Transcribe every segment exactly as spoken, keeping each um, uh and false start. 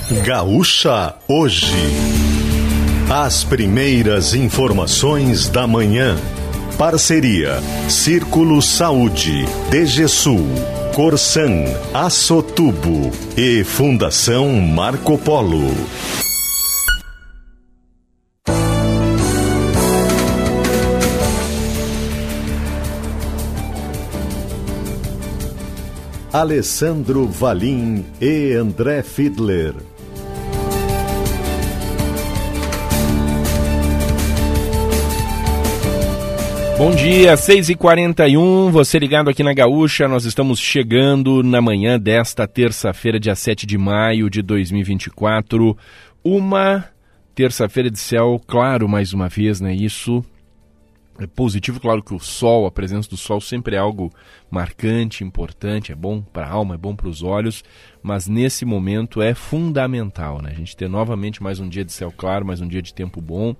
Gaúcha Hoje. As primeiras informações da manhã. Parceria Círculo Saúde, DGSul, Corsan, Assotubo e Fundação Marco Polo. Alessandro Valim e André Fiedler. Bom dia, seis e quarenta e um, você ligado aqui na Gaúcha, nós estamos chegando na manhã desta terça-feira, dia sete de maio de dois mil e vinte e quatro, uma terça-feira de céu claro mais uma vez, né, isso é positivo, claro que o sol, a presença do sol sempre é algo marcante, importante, é bom para a alma, é bom para os olhos, mas nesse momento é fundamental, né, a gente ter novamente mais um dia de céu claro, mais um dia de tempo bom.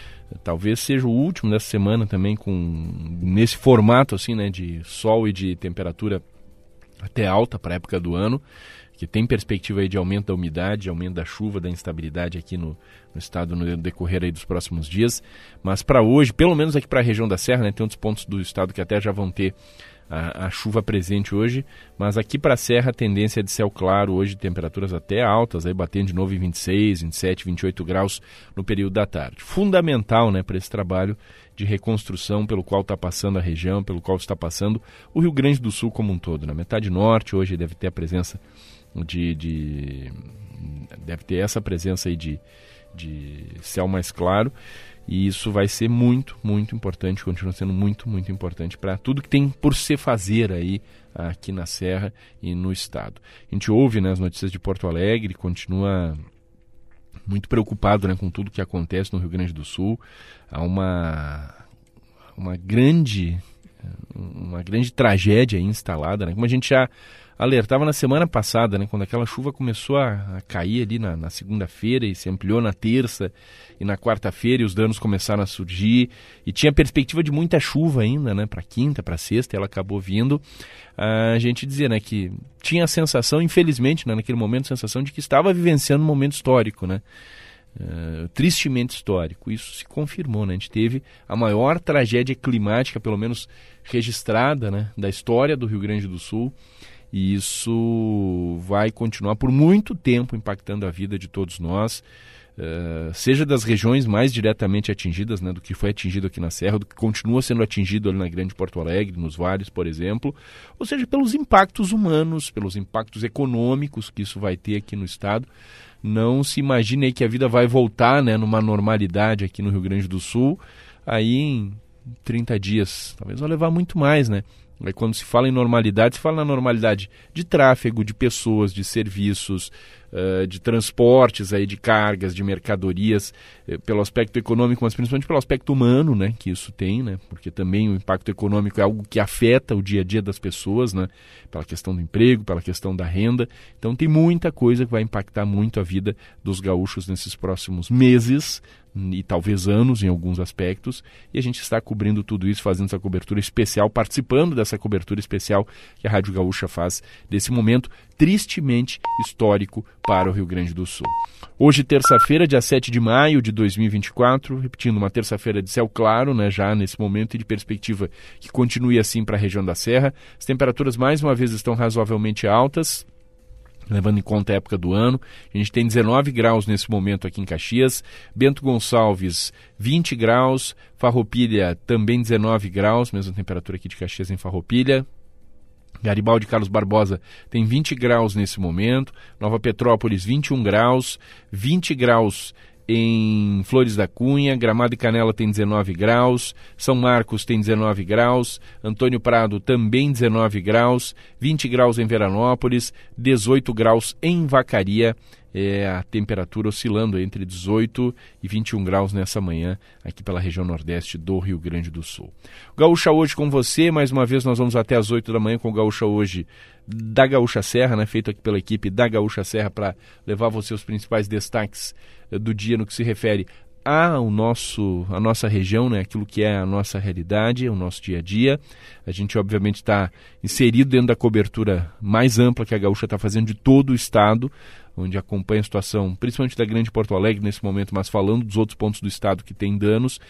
Talvez seja o último dessa semana também com nesse formato assim, né, de sol e de temperatura até alta para a época do ano, que tem perspectiva aí de aumento da umidade, de aumento da chuva, da instabilidade aqui no, no estado no decorrer aí dos próximos dias. Mas para hoje, pelo menos aqui para a região da Serra, né, tem outros pontos do estado que até já vão ter a, a chuva presente hoje, mas aqui para a Serra a tendência é de céu claro hoje, temperaturas até altas, aí batendo de novo em vinte e seis, vinte e sete, vinte e oito graus no período da tarde. Fundamental, né, para esse trabalho de reconstrução pelo qual está passando a região, pelo qual está passando o Rio Grande do Sul como um todo. Na metade norte hoje deve ter a presença de... de deve ter essa presença aí de, de céu mais claro. E isso vai ser muito, muito importante, continua sendo muito, muito importante para tudo que tem por se fazer aí aqui na Serra e no estado. A gente ouve, né, as notícias de Porto Alegre, continua muito preocupado, né, com tudo que acontece no Rio Grande do Sul. Há uma, uma, grande, uma grande tragédia aí instalada, né, como a gente já alertava na semana passada, né, quando aquela chuva começou a, a cair ali na, na segunda-feira e se ampliou na terça e na quarta-feira e os danos começaram a surgir e tinha perspectiva de muita chuva ainda, né, para quinta, para sexta, e ela acabou vindo. A gente dizia, né, que tinha a sensação, infelizmente, né, naquele momento, a sensação de que estava vivenciando um momento histórico, né, uh, tristemente histórico. Isso se confirmou, né, a gente teve a maior tragédia climática, pelo menos registrada, né, da história do Rio Grande do Sul. E isso vai continuar por muito tempo impactando a vida de todos nós, uh, seja das regiões mais diretamente atingidas, né, do que foi atingido aqui na Serra, do que continua sendo atingido ali na Grande Porto Alegre, nos vales, por exemplo, ou seja, pelos impactos humanos, pelos impactos econômicos que isso vai ter aqui no estado. Não se imagine aí que a vida vai voltar, né, numa normalidade aqui no Rio Grande do Sul, aí em trinta dias, talvez vai levar muito mais, né? Aí quando se fala em normalidade, se fala na normalidade de tráfego, de pessoas, de serviços, uh, de transportes, aí, de cargas, de mercadorias, uh, pelo aspecto econômico, mas principalmente pelo aspecto humano, né, que isso tem, né, porque também o impacto econômico é algo que afeta o dia a dia das pessoas, né, pela questão do emprego, pela questão da renda. Então tem muita coisa que vai impactar muito a vida dos gaúchos nesses próximos meses, e talvez anos em alguns aspectos, e a gente está cobrindo tudo isso, fazendo essa cobertura especial, participando dessa cobertura especial que a Rádio Gaúcha faz desse momento tristemente histórico para o Rio Grande do Sul. Hoje, terça-feira, dia sete de maio de dois mil e vinte e quatro, repetindo, uma terça-feira de céu claro, né, já nesse momento, e de perspectiva que continue assim para a região da Serra. As temperaturas mais uma vez estão razoavelmente altas, levando em conta a época do ano. A gente tem dezenove graus nesse momento aqui em Caxias, Bento Gonçalves vinte graus, Farroupilha também dezenove graus, mesma temperatura aqui de Caxias em Farroupilha. Garibaldi e Carlos Barbosa tem vinte graus nesse momento, Nova Petrópolis vinte e um graus, vinte graus em Flores da Cunha, Gramado e Canela tem dezenove graus, São Marcos tem dezenove graus, Antônio Prado também dezenove graus, vinte graus em Veranópolis, dezoito graus em Vacaria, é a temperatura oscilando entre dezoito e vinte e um graus nessa manhã aqui pela região nordeste do Rio Grande do Sul. Gaúcha Hoje com você, mais uma vez nós vamos até às oito da manhã com o Gaúcha Hoje da Gaúcha Serra, né, feito aqui pela equipe da Gaúcha Serra para levar você os principais destaques do dia no que se refere a, o nosso, a nossa região, né, aquilo que é a nossa realidade, o nosso dia a dia. A gente, obviamente, está inserido dentro da cobertura mais ampla que a Gaúcha está fazendo de todo o estado, onde acompanha a situação, principalmente da Grande Porto Alegre nesse momento, mas falando dos outros pontos do estado que tem danos.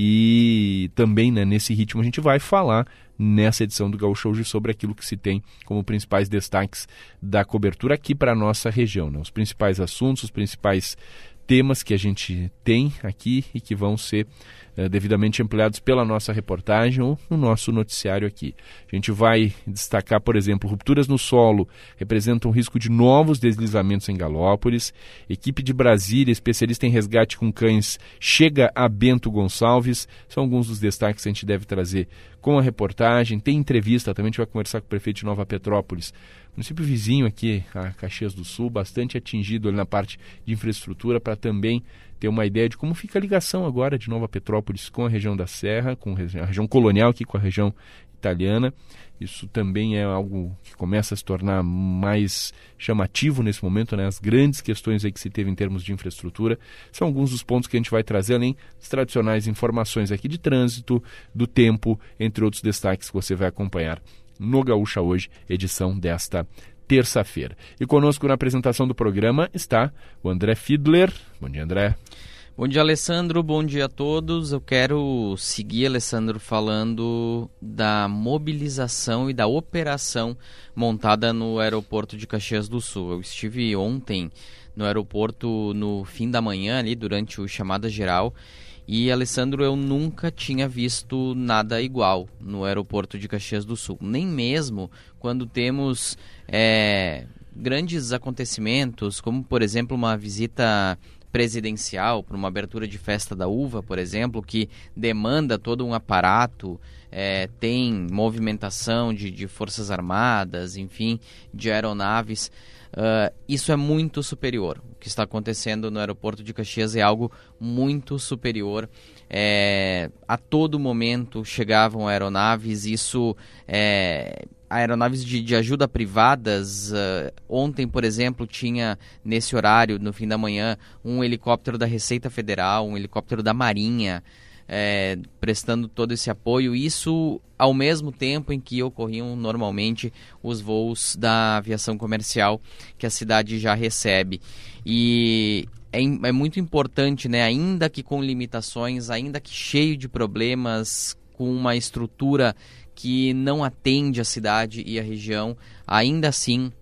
E também, né, nesse ritmo a gente vai falar nessa edição do Gaúcha hoje sobre aquilo que se tem como principais destaques da cobertura aqui para a nossa região, né? Os principais assuntos, os principais temas que a gente tem aqui e que vão ser eh, devidamente ampliados pela nossa reportagem ou no nosso noticiário aqui. A gente vai destacar, por exemplo, rupturas no solo representam um risco de novos deslizamentos em Galópolis. Equipe de Brasília, especialista em resgate com cães, chega a Bento Gonçalves. São alguns dos destaques que a gente deve trazer com a reportagem. Tem entrevista, também a gente vai conversar com o prefeito de Nova Petrópolis, município vizinho aqui, a Caxias do Sul, bastante atingido ali na parte de infraestrutura, para também ter uma ideia de como fica a ligação agora de Nova Petrópolis com a região da Serra, com a região colonial aqui com a região italiana. Isso também é algo que começa a se tornar mais chamativo nesse momento, né? As grandes questões aí que se teve em termos de infraestrutura são alguns dos pontos que a gente vai trazer, além das tradicionais informações aqui de trânsito, do tempo, entre outros destaques que você vai acompanhar no Gaúcha Hoje, edição desta terça-feira. E conosco na apresentação do programa está o André Fiedler. Bom dia, André. Bom dia, Alessandro. Bom dia a todos. Eu quero seguir, Alessandro, falando da mobilização e da operação montada no aeroporto de Caxias do Sul. Eu estive ontem no aeroporto no fim da manhã, ali durante o chamada geral, e, Alessandro, eu nunca tinha visto nada igual no aeroporto de Caxias do Sul. Nem mesmo quando temos é, grandes acontecimentos, como, por exemplo, uma visita presidencial para uma abertura de festa da uva, por exemplo, que demanda todo um aparato, é, tem movimentação de, de forças armadas, enfim, de aeronaves. Uh, isso é muito superior. O que está acontecendo no aeroporto de Caxias é algo muito superior. É, a todo momento chegavam aeronaves, isso é, aeronaves de, de ajuda privadas. Uh, ontem, por exemplo, tinha nesse horário, no fim da manhã, um helicóptero da Receita Federal, um helicóptero da Marinha, É, prestando todo esse apoio, isso ao mesmo tempo em que ocorriam normalmente os voos da aviação comercial que a cidade já recebe. E é, é muito importante, né, ainda que com limitações, ainda que cheio de problemas, com uma estrutura que não atende a cidade e a região, ainda assim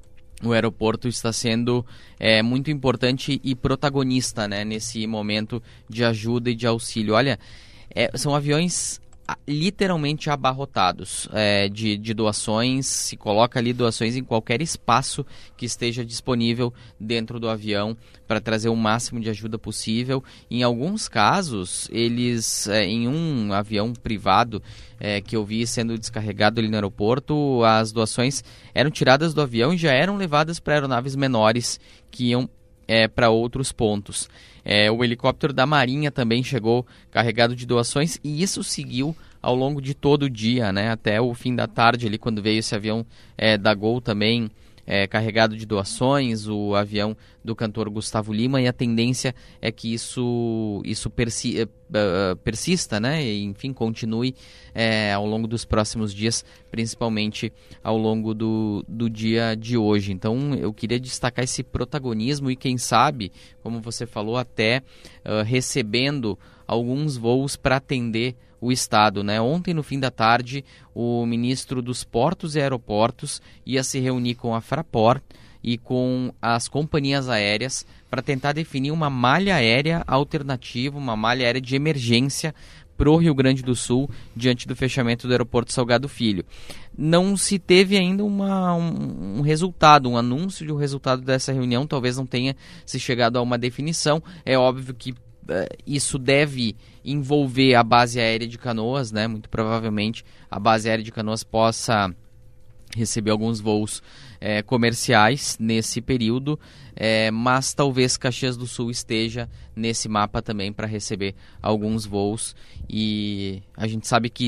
o aeroporto está sendo é, muito importante e protagonista, né, nesse momento de ajuda e de auxílio. Olha, é, são aviões literalmente abarrotados é, de, de doações. Se coloca ali doações em qualquer espaço que esteja disponível dentro do avião para trazer o máximo de ajuda possível. Em alguns casos, eles, é, em um avião privado é, que eu vi sendo descarregado ali no aeroporto, as doações eram tiradas do avião e já eram levadas para aeronaves menores que iam é, para outros pontos. É, o helicóptero da Marinha também chegou carregado de doações, e isso seguiu ao longo de todo o dia, né, até o fim da tarde, ali, quando veio esse avião é, da Gol também é, carregado de doações, o avião do cantor Gustavo Lima, e a tendência é que isso, isso persi, uh, persista, né, e, enfim, continue é, ao longo dos próximos dias, principalmente ao longo do, do dia de hoje. Então, eu queria destacar esse protagonismo e, quem sabe, como você falou, até uh, recebendo alguns voos para atender o Estado, né? Ontem, no fim da tarde, o ministro dos Portos e Aeroportos ia se reunir com a Fraport e com as companhias aéreas para tentar definir uma malha aérea alternativa, uma malha aérea de emergência para o Rio Grande do Sul, diante do fechamento do aeroporto Salgado Filho. Não se teve ainda uma, um, um resultado, um anúncio de um resultado dessa reunião, talvez não tenha se chegado a uma definição. É óbvio que isso deve envolver a base aérea de Canoas, né? Muito provavelmente a base aérea de Canoas possa receber alguns voos é, comerciais nesse período, é, mas talvez Caxias do Sul esteja nesse mapa também para receber alguns voos. E a gente sabe que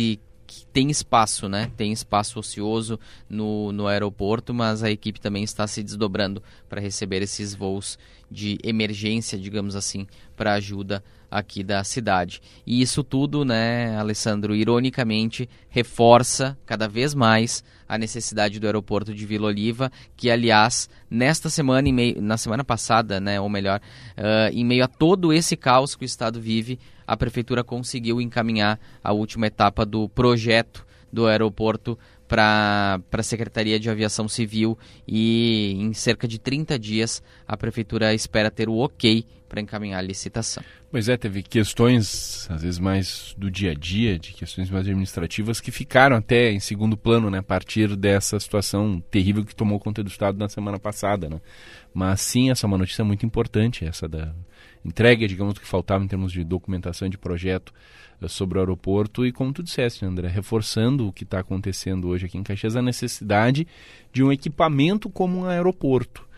que tem espaço, né? Tem espaço ocioso no, no aeroporto, mas a equipe também está se desdobrando para receber esses voos de emergência, digamos assim, para ajuda aqui da cidade. E isso tudo, né, Alessandro, ironicamente, reforça cada vez mais a necessidade do aeroporto de Vila Oliva, que, aliás, nesta semana, em meio, na semana passada, né, ou melhor, uh, em meio a todo esse caos que o Estado vive, a Prefeitura conseguiu encaminhar a última etapa do projeto do aeroporto para a Secretaria de Aviação Civil e em cerca de trinta dias a Prefeitura espera ter o ok para encaminhar a licitação. Pois é, teve questões, às vezes mais do dia a dia, de questões mais administrativas, que ficaram até em segundo plano, né, a partir dessa situação terrível que tomou conta do Estado na semana passada, né? Mas sim, essa é uma notícia muito importante, essa da entrega, digamos, do que faltava em termos de documentação de projeto sobre o aeroporto e, como tu disseste, André, reforçando o que está acontecendo hoje aqui em Caxias, a necessidade de um equipamento como um aeroporto.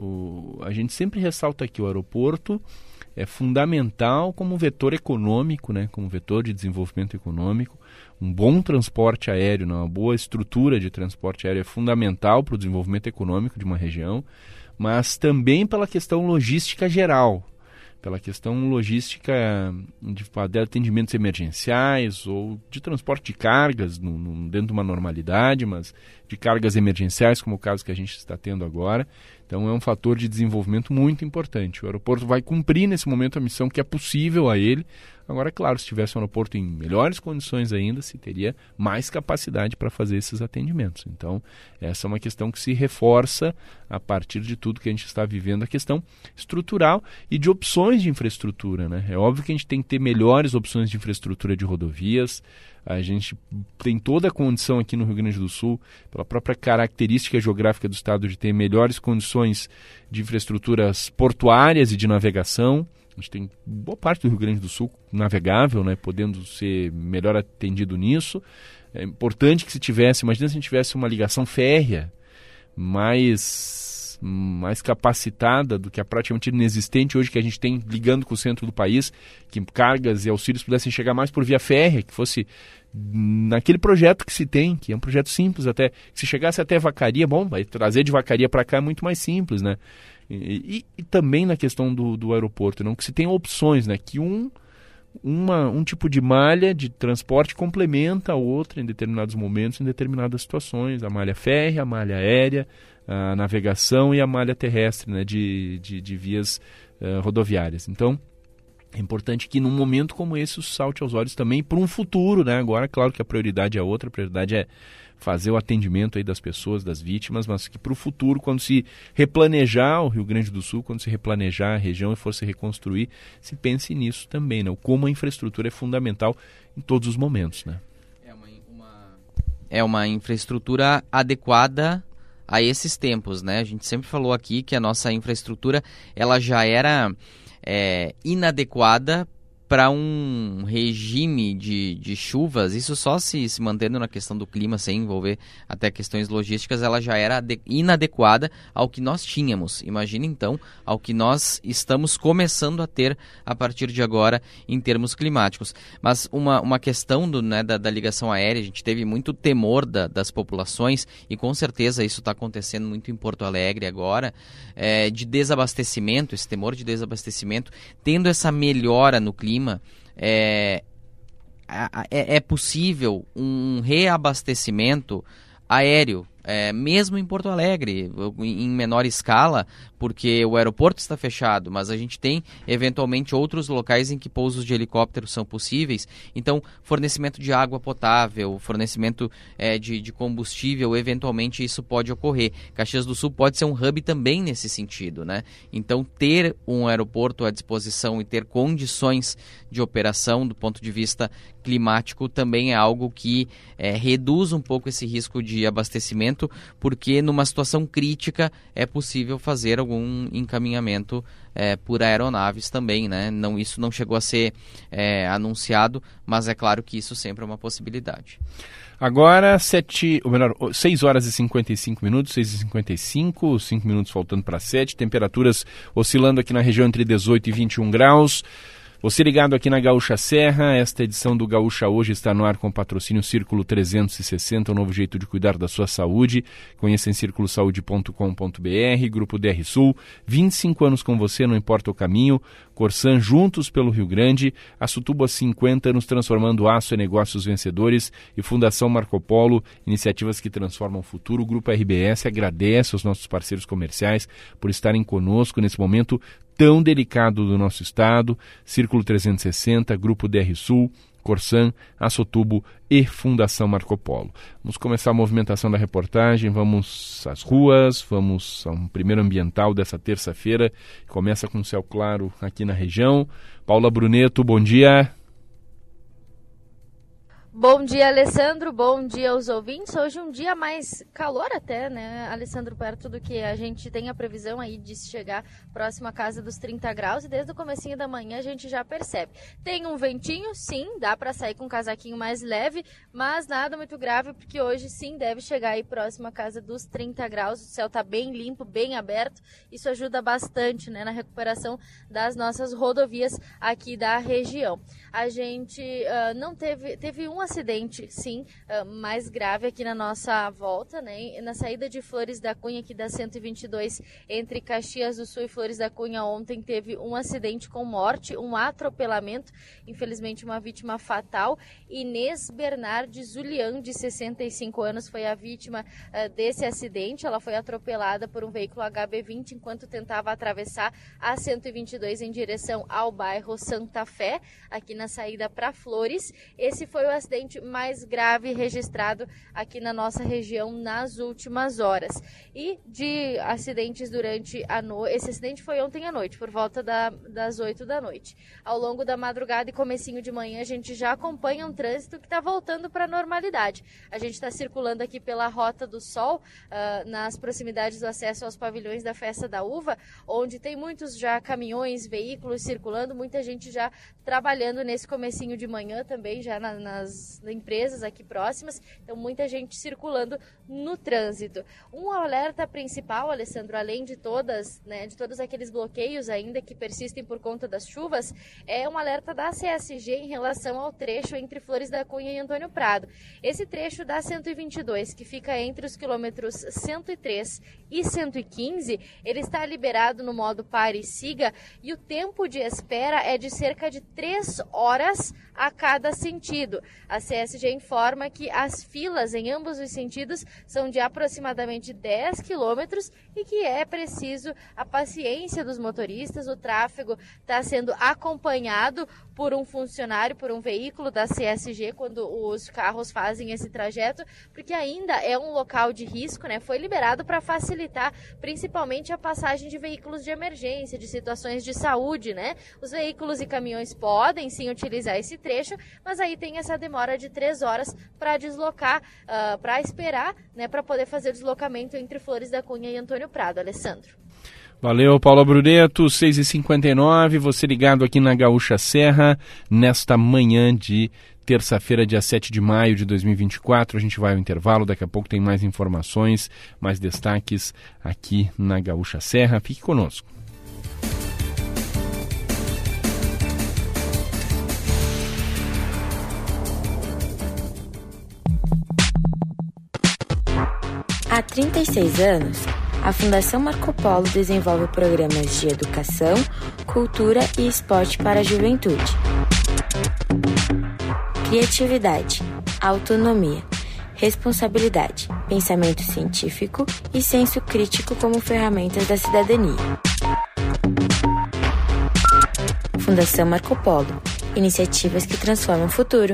O, a gente sempre ressalta aqui o aeroporto é fundamental como vetor econômico, né, como vetor de desenvolvimento econômico. Um bom transporte aéreo, né, uma boa estrutura de transporte aéreo é fundamental para o desenvolvimento econômico de uma região, mas também pela questão logística geral, pela questão logística de, de atendimentos emergenciais ou de transporte de cargas no, no, dentro de uma normalidade, mas de cargas emergenciais, como o caso que a gente está tendo agora. Então é um fator de desenvolvimento muito importante. O aeroporto vai cumprir nesse momento a missão que é possível a ele. Agora, claro, se tivesse um aeroporto em melhores condições ainda, se teria mais capacidade para fazer esses atendimentos. Então, essa é uma questão que se reforça a partir de tudo que a gente está vivendo, a questão estrutural e de opções de infraestrutura, né? É óbvio que a gente tem que ter melhores opções de infraestrutura de rodovias. A gente tem toda a condição aqui no Rio Grande do Sul, pela própria característica geográfica do estado, de ter melhores condições de infraestruturas portuárias e de navegação. A gente tem boa parte do Rio Grande do Sul navegável, né, podendo ser melhor atendido nisso. É importante que se tivesse, imagina se a gente tivesse uma ligação férrea mais, mais capacitada do que a praticamente inexistente hoje que a gente tem ligando com o centro do país, que cargas e auxílios pudessem chegar mais por via férrea, que fosse naquele projeto que se tem, que é um projeto simples até, se chegasse até Vacaria, bom, vai trazer de Vacaria para cá é muito mais simples, né? E, e, e também na questão do, do aeroporto, não? Que se tem opções, né? Que um, uma, um tipo de malha de transporte complementa a outra em determinados momentos, em determinadas situações, a malha férrea, a malha aérea, a navegação e a malha terrestre, né? de, de, de vias uh, rodoviárias. Então, é importante que num momento como esse o salte aos olhos também para um futuro, né? Agora, claro que a prioridade é outra, a prioridade é fazer o atendimento aí das pessoas, das vítimas, mas que para o futuro, quando se replanejar o Rio Grande do Sul, quando se replanejar a região e for se reconstruir, se pense nisso também, né? Como a infraestrutura é fundamental em todos os momentos, né? É uma, uma, é uma infraestrutura adequada a esses tempos, né? A gente sempre falou aqui que a nossa infraestrutura ela já era é, inadequada para um regime de, de chuvas, isso só se, se mantendo na questão do clima, sem envolver até questões logísticas, ela já era ade- inadequada ao que nós tínhamos. Imagina então ao que nós estamos começando a ter a partir de agora em termos climáticos. Mas uma, uma questão do, né, da, da ligação aérea, a gente teve muito temor da, das populações, e com certeza isso está acontecendo muito em Porto Alegre agora, é, de desabastecimento, esse temor de desabastecimento, tendo essa melhora no clima. É, é, é possível um reabastecimento aéreo, é, mesmo em Porto Alegre, em menor escala, porque o aeroporto está fechado, mas a gente tem eventualmente outros locais em que pousos de helicóptero são possíveis. Então, fornecimento de água potável, fornecimento é, de, de combustível, eventualmente isso pode ocorrer. Caxias do Sul pode ser um hub também nesse sentido, né? Então, ter um aeroporto à disposição e ter condições de operação do ponto de vista climático também é algo que é, reduz um pouco esse risco de abastecimento, porque numa situação crítica é possível fazer algum encaminhamento é, por aeronaves também, né? Não, isso não chegou a ser é, anunciado, mas é claro que isso sempre é uma possibilidade. Agora, sete, ou melhor, seis horas e cinquenta e cinco minutos, seis e cinquenta e cinco, cinco minutos faltando para sete, temperaturas oscilando aqui na região entre dezoito e vinte e um graus. Você ligado aqui na Gaúcha Serra, esta edição do Gaúcha Hoje está no ar com patrocínio Círculo trezentos e sessenta, um novo jeito de cuidar da sua saúde. Conheça em círculo saúde ponto com ponto b r, Grupo D R Sul, vinte e cinco anos com você, não importa o caminho. Corsan, juntos pelo Rio Grande. Açutubo há cinquenta anos, transformando aço em negócios vencedores. E Fundação Marco Polo, iniciativas que transformam o futuro. O Grupo R B S agradece aos nossos parceiros comerciais por estarem conosco nesse momento tão delicado do nosso estado. Círculo trezentos e sessenta, Grupo D R Sul, Corsan, Açutubo e Fundação Marco Polo. Vamos começar a movimentação da reportagem, vamos às ruas, vamos a um primeiro ambiental dessa terça-feira. Começa com céu claro aqui na região. Paula Bruneto, bom dia. Bom dia, Alessandro, bom dia aos ouvintes. Hoje um dia mais calor até, né, Alessandro, perto do que a gente tem a previsão aí de chegar próximo à casa dos trinta graus, e desde o comecinho da manhã a gente já percebe. Tem um ventinho, sim, dá para sair com um casaquinho mais leve, mas nada muito grave, porque hoje sim deve chegar aí próximo à casa dos trinta graus. O céu tá bem limpo, bem aberto, isso ajuda bastante, né, na recuperação das nossas rodovias aqui da região. A gente uh, não teve, teve um acidente, sim, uh, mais grave aqui na nossa volta, né? Na saída de Flores da Cunha, aqui da cento e vinte e dois, entre Caxias do Sul e Flores da Cunha, ontem teve um acidente com morte, um atropelamento, infelizmente uma vítima fatal. Inês Bernardes Julian, de sessenta e cinco anos, foi a vítima uh, desse acidente. Ela foi atropelada por um veículo H B vinte enquanto tentava atravessar a cento e vinte e dois em direção ao bairro Santa Fé, aqui na saída para Flores. Esse foi o acidente mais grave registrado aqui na nossa região nas últimas horas. E de acidentes durante a noite, esse acidente foi ontem à noite, por volta da, das oito da noite. Ao longo da madrugada e comecinho de manhã, a gente já acompanha um trânsito que está voltando para a normalidade. A gente está circulando aqui pela Rota do Sol, uh, nas proximidades do acesso aos pavilhões da Festa da Uva, onde tem muitos já caminhões, veículos circulando, muita gente já trabalhando nesse comecinho de manhã também, já na, nas empresas aqui próximas, então muita gente circulando no trânsito. Um alerta principal, Alessandro, além de todas, né, de todos aqueles bloqueios ainda que persistem por conta das chuvas, é um alerta da C S G em relação ao trecho entre Flores da Cunha e Antônio Prado. Esse trecho da cento e vinte e dois, que fica entre os quilômetros cento e três e cento e quinze, ele está liberado no modo pare e siga, e o tempo de espera é de cerca de três horas a cada sentido. A C S G informa que as filas em ambos os sentidos são de aproximadamente dez quilômetros e que é preciso a paciência dos motoristas. O tráfego está sendo acompanhado por um funcionário, por um veículo da C S G quando os carros fazem esse trajeto, porque ainda é um local de risco, né? Foi liberado para facilitar principalmente a passagem de veículos de emergência, de situações de saúde, né? Os veículos e caminhões podem sim utilizar esse trecho, mas aí tem essa demora de três horas para deslocar, uh, para esperar, né, para poder fazer o deslocamento entre Flores da Cunha e Antônio Prado. Alessandro. Valeu, Paula Bruneto, seis e cinquenta e nove, você ligado aqui na Gaúcha Serra, nesta manhã de terça-feira, dia sete de maio de dois mil e vinte e quatro. A gente vai ao intervalo, daqui a pouco tem mais informações, mais destaques aqui na Gaúcha Serra. Fique conosco. Há trinta e seis anos, a Fundação Marco Polo desenvolve programas de educação, cultura e esporte para a juventude. Criatividade, autonomia, responsabilidade, pensamento científico e senso crítico como ferramentas da cidadania. Fundação Marco Polo, iniciativas que transformam o futuro.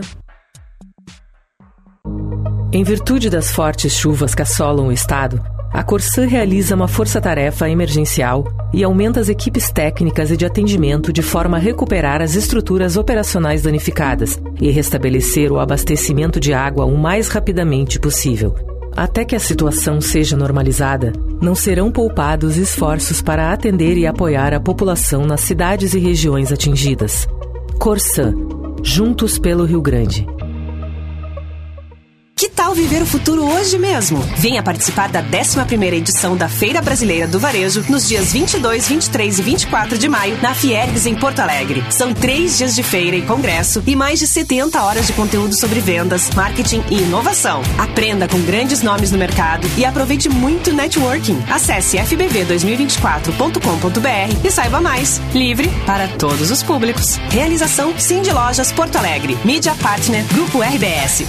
Em virtude das fortes chuvas que assolam o estado, a Corsan realiza uma força-tarefa emergencial e aumenta as equipes técnicas e de atendimento de forma a recuperar as estruturas operacionais danificadas e restabelecer o abastecimento de água o mais rapidamente possível. Até que a situação seja normalizada, não serão poupados esforços para atender e apoiar a população nas cidades e regiões atingidas. Corsan, juntos pelo Rio Grande. Que tal tal viver o futuro hoje mesmo? Venha participar da décima primeira edição da Feira Brasileira do Varejo nos dias vinte e dois, vinte e três e vinte e quatro de maio na Fiergs em Porto Alegre. São três dias de feira e congresso e mais de setenta horas de conteúdo sobre vendas, marketing e inovação. Aprenda com grandes nomes no mercado e aproveite muito networking. Acesse f b v dois mil e vinte e quatro ponto com ponto b r e saiba mais. Livre para todos os públicos. Realização Cindy Lojas Porto Alegre. Mídia Partner Grupo R B S.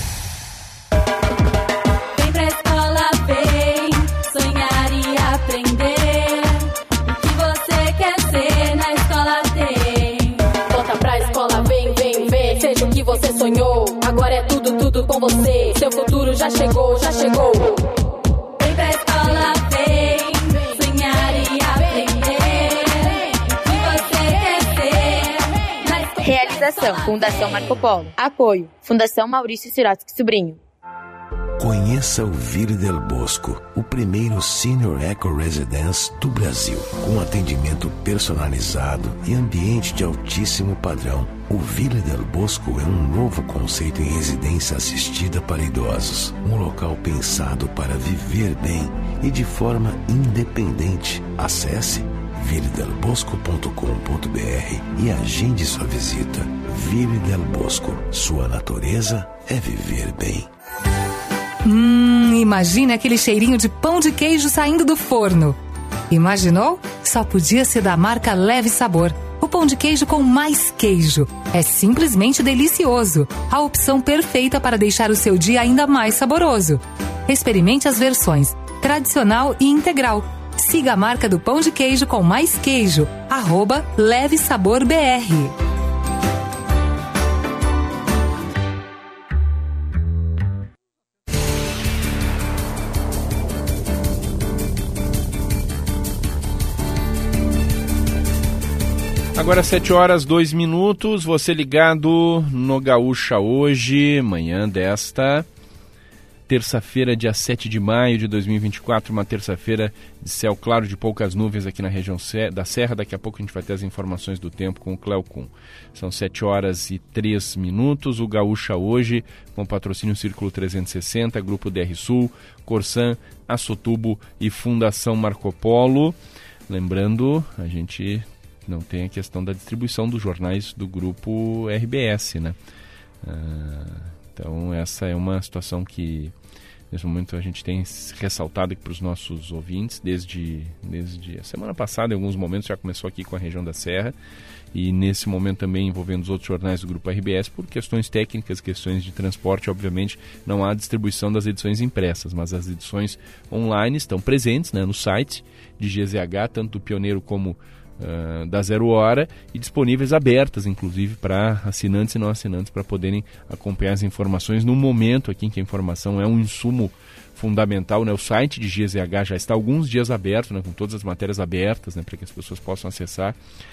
Vem pra escola, vem sonhar e aprender. O que você quer ser na escola tem. Volta pra escola, vem, vem, vem. Seja o que você sonhou. Agora é tudo, tudo com você. Seu futuro já chegou, já chegou. Vem pra escola, vem sonhar e aprender. O que você quer ser na escola. Realização, Fundação Marco Polo. Apoio, Fundação Maurício Sirotsky Sobrinho. Conheça o Ville del Bosco, o primeiro Senior Eco Residence do Brasil. Com atendimento personalizado e ambiente de altíssimo padrão, o Ville del Bosco é um novo conceito em residência assistida para idosos. Um local pensado para viver bem e de forma independente. Acesse ville del bosco ponto com ponto b r e agende sua visita. Ville del Bosco, sua natureza é viver bem. Hum, imagina aquele cheirinho de pão de queijo saindo do forno. Imaginou? Só podia ser da marca Leve Sabor. O pão de queijo com mais queijo. É simplesmente delicioso. A opção perfeita para deixar o seu dia ainda mais saboroso. Experimente as versões tradicional e integral. Siga a marca do pão de queijo com mais queijo. Arroba Leve Sabor B R. Agora sete horas, dois minutos, você ligado no Gaúcha hoje, manhã desta terça-feira, dia sete de maio de dois mil e vinte e quatro, uma terça-feira de céu claro, de poucas nuvens aqui na região da Serra. Daqui a pouco a gente vai ter as informações do tempo com o Cléo Kuhn. São sete horas e três minutos, o Gaúcha hoje, com patrocínio Círculo trezentos e sessenta, Grupo D R Sul, Corsan, Assotubo e Fundação Marco Polo. Lembrando, a gente não tem a questão da distribuição dos jornais do Grupo R B S, né? Ah, então essa é uma situação que nesse momento a gente tem ressaltado aqui para os nossos ouvintes desde, desde a semana passada, em alguns momentos já começou aqui com a região da Serra e nesse momento também envolvendo os outros jornais do Grupo R B S por questões técnicas, questões de transporte. Obviamente não há distribuição das edições impressas, mas as edições online estão presentes, né, no site de G Z H, tanto do Pioneiro como Uh, da Zero Hora, e disponíveis abertas inclusive para assinantes e não assinantes para poderem acompanhar as informações no momento aqui em que a informação é um insumo fundamental, né? O site de G Z H já está há alguns dias aberto, né? Com todas as matérias abertas, né? Para que as pessoas possam acessar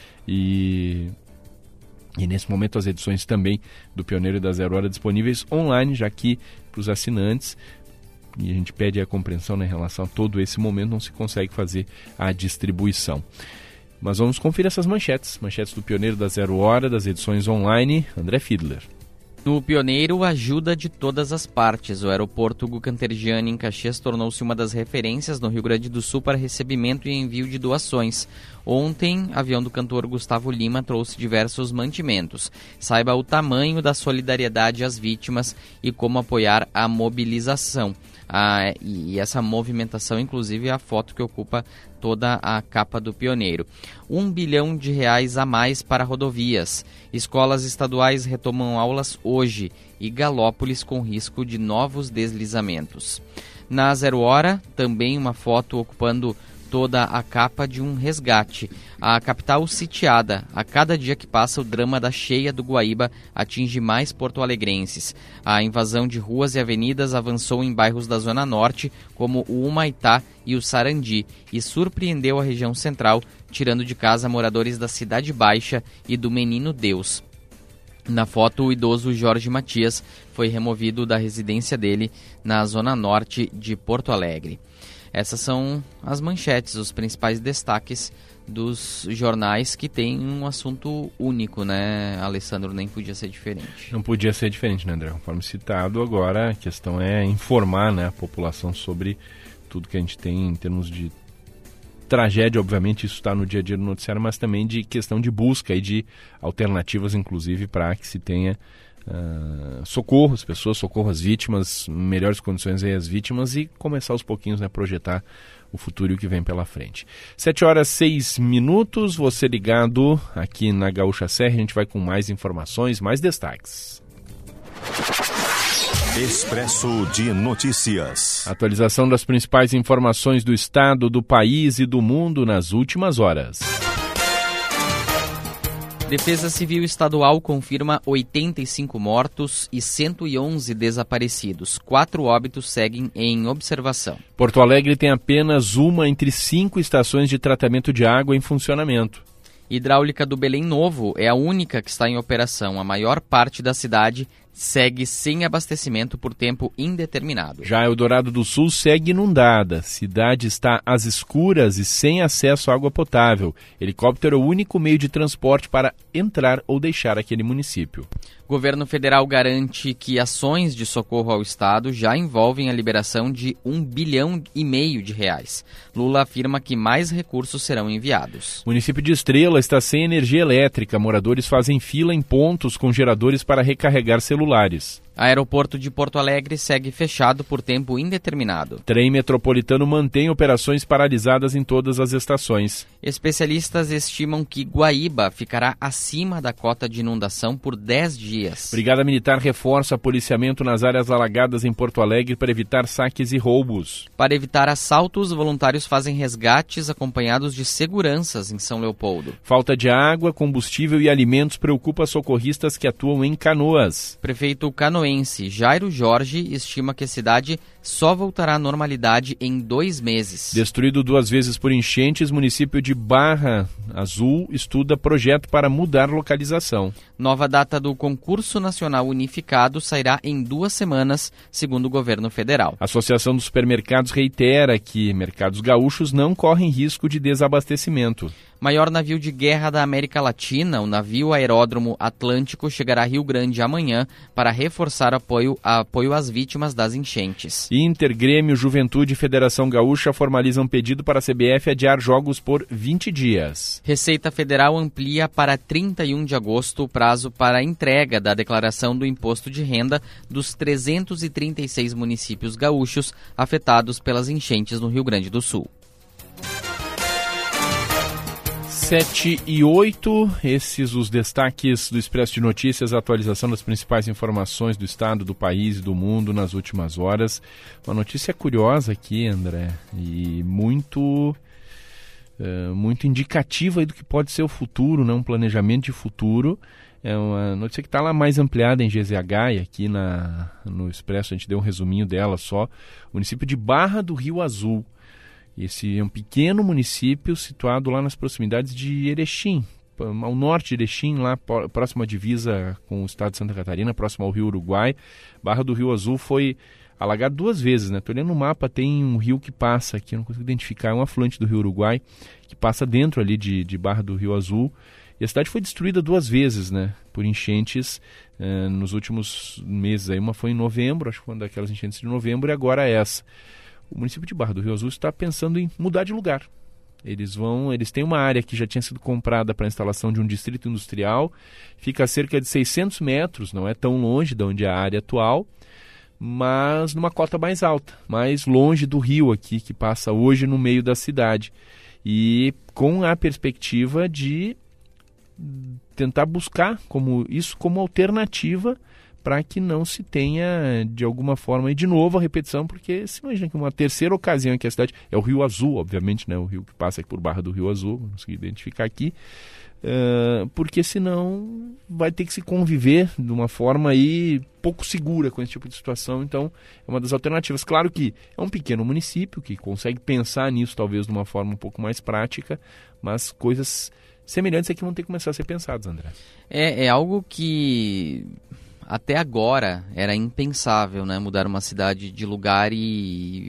e... e nesse momento as edições também do Pioneiro e da Zero Hora disponíveis online, já que para os assinantes, e a gente pede a compreensão, né, em relação a todo esse momento, não se consegue fazer a distribuição. Mas vamos conferir essas manchetes. Manchetes do Pioneiro, da Zero Hora, das edições online. André Fiedler. No Pioneiro, ajuda de todas as partes. O aeroporto Hugo Cantergiani, em Caxias, tornou-se uma das referências no Rio Grande do Sul para recebimento e envio de doações. Ontem, avião do cantor Gustavo Lima trouxe diversos mantimentos. Saiba o tamanho da solidariedade às vítimas e como apoiar a mobilização. Ah, e essa movimentação, inclusive, é a foto que ocupa toda a capa do Pioneiro. Um bilhão de reais a mais para rodovias. Escolas estaduais retomam aulas hoje e Galópolis com risco de novos deslizamentos. Na Zero Hora, também uma foto ocupando toda a capa de um resgate. A capital sitiada. A cada dia que passa, o drama da cheia do Guaíba atinge mais porto-alegrenses. A invasão de ruas e avenidas avançou em bairros da Zona Norte, como o Humaitá e o Sarandi, e surpreendeu a região central, tirando de casa moradores da Cidade Baixa e do Menino Deus. Na foto, o idoso Jorge Matias foi removido da residência dele na Zona Norte de Porto Alegre. Essas são as manchetes, os principais destaques dos jornais, que tem um assunto único, né, Alessandro? Nem podia ser diferente. Não podia ser diferente, né, André? Conforme citado, agora a questão é informar, né, a população sobre tudo que a gente tem em termos de tragédia. Obviamente isso está no dia a dia do noticiário, mas também de questão de busca e de alternativas, inclusive, para que se tenha uh, socorro às pessoas, socorro às vítimas, melhores condições aí às vítimas, e começar aos pouquinhos, né, projetar o futuro e o que vem pela frente. Sete horas, seis minutos, você ligado aqui na Gaúcha Serra, a gente vai com mais informações, mais destaques. Expresso de Notícias. Atualização das principais informações do estado, do país e do mundo nas últimas horas. Defesa Civil Estadual confirma oitenta e cinco mortos e cento e onze desaparecidos. Quatro óbitos seguem em observação. Porto Alegre tem apenas uma entre cinco estações de tratamento de água em funcionamento. Hidráulica do Belém Novo é a única que está em operação. A maior parte da cidade segue sem abastecimento por tempo indeterminado. Já Eldorado do Sul segue inundada. Cidade está às escuras e sem acesso à água potável. Helicóptero é o único meio de transporte para entrar ou deixar aquele município. Governo federal garante que ações de socorro ao Estado já envolvem a liberação de um bilhão e meio de reais. Lula afirma que mais recursos serão enviados. O município de Estrela está sem energia elétrica. Moradores fazem fila em pontos com geradores para recarregar celulares. Aeroporto de Porto Alegre segue fechado por tempo indeterminado. Trem metropolitano mantém operações paralisadas em todas as estações. Especialistas estimam que Guaíba ficará acima da cota de inundação por dez dias. Brigada Militar reforça policiamento nas áreas alagadas em Porto Alegre para evitar saques e roubos. Para evitar assaltos, voluntários fazem resgates acompanhados de seguranças em São Leopoldo. Falta de água, combustível e alimentos preocupa socorristas que atuam em Canoas. Prefeito Canoense Jairo Jorge estima que a cidade só voltará à normalidade em dois meses. Destruído duas vezes por enchentes, município de Barra Azul estuda projeto para mudar localização. Nova data do concurso nacional unificado sairá em duas semanas, segundo o governo federal. A Associação dos Supermercados reitera que mercados gaúchos não correm risco de desabastecimento. Maior navio de guerra da América Latina, o navio Aeródromo Atlântico, chegará a Rio Grande amanhã para reforçar apoio, apoio às vítimas das enchentes. Inter, Grêmio, Juventude e Federação Gaúcha formalizam pedido para a C B F adiar jogos por vinte dias. Receita Federal amplia para trinta e um de agosto o prazo para a entrega da declaração do imposto de renda dos trezentos e trinta e seis municípios gaúchos afetados pelas enchentes no Rio Grande do Sul. sete e oito, esses os destaques do Expresso de Notícias, a atualização das principais informações do estado, do país e do mundo nas últimas horas. Uma notícia curiosa aqui, André, e muito, uh, muito indicativa do que pode ser o futuro, né? Um planejamento de futuro. É uma notícia que está lá mais ampliada em G Z H, e aqui na, no Expresso a gente deu um resuminho dela só. O município de Barra do Rio Azul. Esse é um pequeno município situado lá nas proximidades de Erechim, ao norte de Erechim, lá próximo à divisa com o estado de Santa Catarina, próximo ao rio Uruguai. Barra do Rio Azul foi alagado duas vezes, né? Estou olhando no mapa, tem um rio que passa aqui, eu não consigo identificar, é um afluente do rio Uruguai, que passa dentro ali de, de Barra do Rio Azul. E a cidade foi destruída duas vezes, né? Por enchentes eh, nos últimos meses. Aí uma foi em novembro, acho que foi uma daquelas enchentes de novembro, e agora essa. O município de Barra do Rio Azul está pensando em mudar de lugar. Eles vão, eles têm uma área que já tinha sido comprada para a instalação de um distrito industrial, fica a cerca de seiscentos metros, não é tão longe de onde é a área atual, mas numa cota mais alta, mais longe do rio aqui, que passa hoje no meio da cidade. E com a perspectiva de tentar buscar como, isso como alternativa para que não se tenha, de alguma forma, e de novo a repetição, porque se imagina que uma terceira ocasião em que a cidade, é o Rio Azul, obviamente, né, o rio que passa aqui por Barra do Rio Azul, não consegui identificar aqui, uh, porque senão vai ter que se conviver de uma forma aí pouco segura com esse tipo de situação. Então é uma das alternativas. Claro que é um pequeno município que consegue pensar nisso talvez de uma forma um pouco mais prática, mas coisas semelhantes aqui vão ter que começar a ser pensadas, André. É, é algo que até agora era impensável, né, mudar uma cidade de lugar e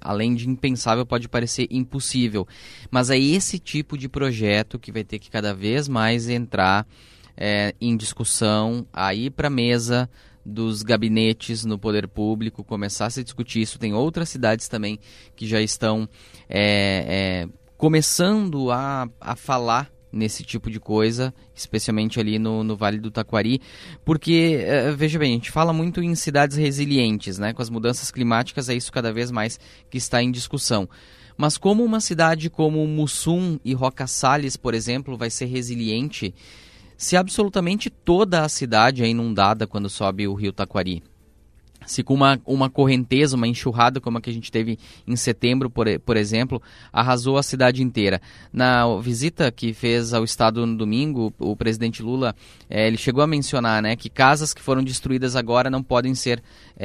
além de impensável, pode parecer impossível. Mas é esse tipo de projeto que vai ter que cada vez mais entrar é, em discussão, a ir para a mesa dos gabinetes no poder público, começar a se discutir isso. Tem outras cidades também que já estão é, é, começando a, a falar nesse tipo de coisa, especialmente ali no, no Vale do Taquari, porque, uh, veja bem, a gente fala muito em cidades resilientes, né? Com as mudanças climáticas é isso cada vez mais que está em discussão. Mas como uma cidade como Mussum e Roca Salles, por exemplo, vai ser resiliente se absolutamente toda a cidade é inundada quando sobe o rio Taquari? Se com uma, uma correnteza, uma enxurrada como a que a gente teve em setembro, por, por exemplo, arrasou a cidade inteira. Na visita que fez ao estado no domingo, o presidente Lula, é, ele chegou a mencionar, né, que casas que foram destruídas agora não podem ser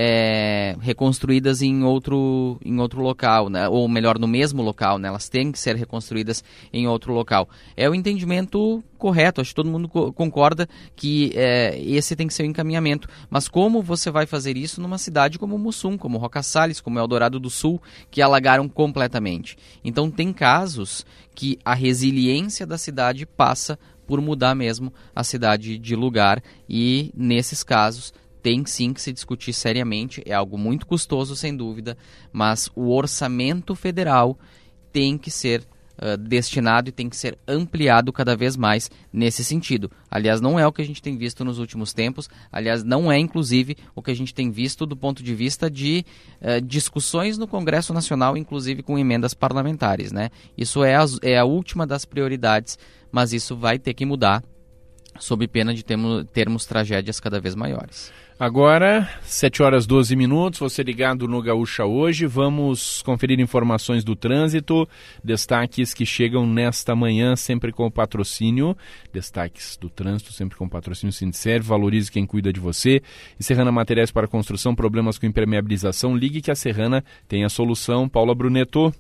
é, reconstruídas em outro, em outro local, né, ou melhor, no mesmo local, né, elas têm que ser reconstruídas em outro local. É o entendimento correto, acho que todo mundo co- concorda que é, esse tem que ser o encaminhamento. Mas como você vai fazer isso numa cidade como Mussum, como Roca Salles, como Eldorado do Sul, que alagaram completamente? Então tem casos que a resiliência da cidade passa por mudar mesmo a cidade de lugar, e nesses casos tem sim que se discutir seriamente. É algo muito custoso, sem dúvida, mas o orçamento federal tem que ser Uh, destinado e tem que ser ampliado cada vez mais nesse sentido. Aliás, não é o que a gente tem visto nos últimos tempos, aliás, não é inclusive o que a gente tem visto do ponto de vista de uh, discussões no Congresso Nacional, inclusive com emendas parlamentares, né? Isso é a, é a última das prioridades, mas isso vai ter que mudar sob pena de termos, termos tragédias cada vez maiores. Agora, sete horas e doze minutos, você ligado no Gaúcha Hoje, vamos conferir informações do trânsito, destaques que chegam nesta manhã, sempre com o patrocínio, destaques do trânsito, sempre com o patrocínio Sindserv, valorize quem cuida de você. E Serrana Materiais para Construção, problemas com impermeabilização, ligue que a Serrana tem a solução. Paula Brunetto.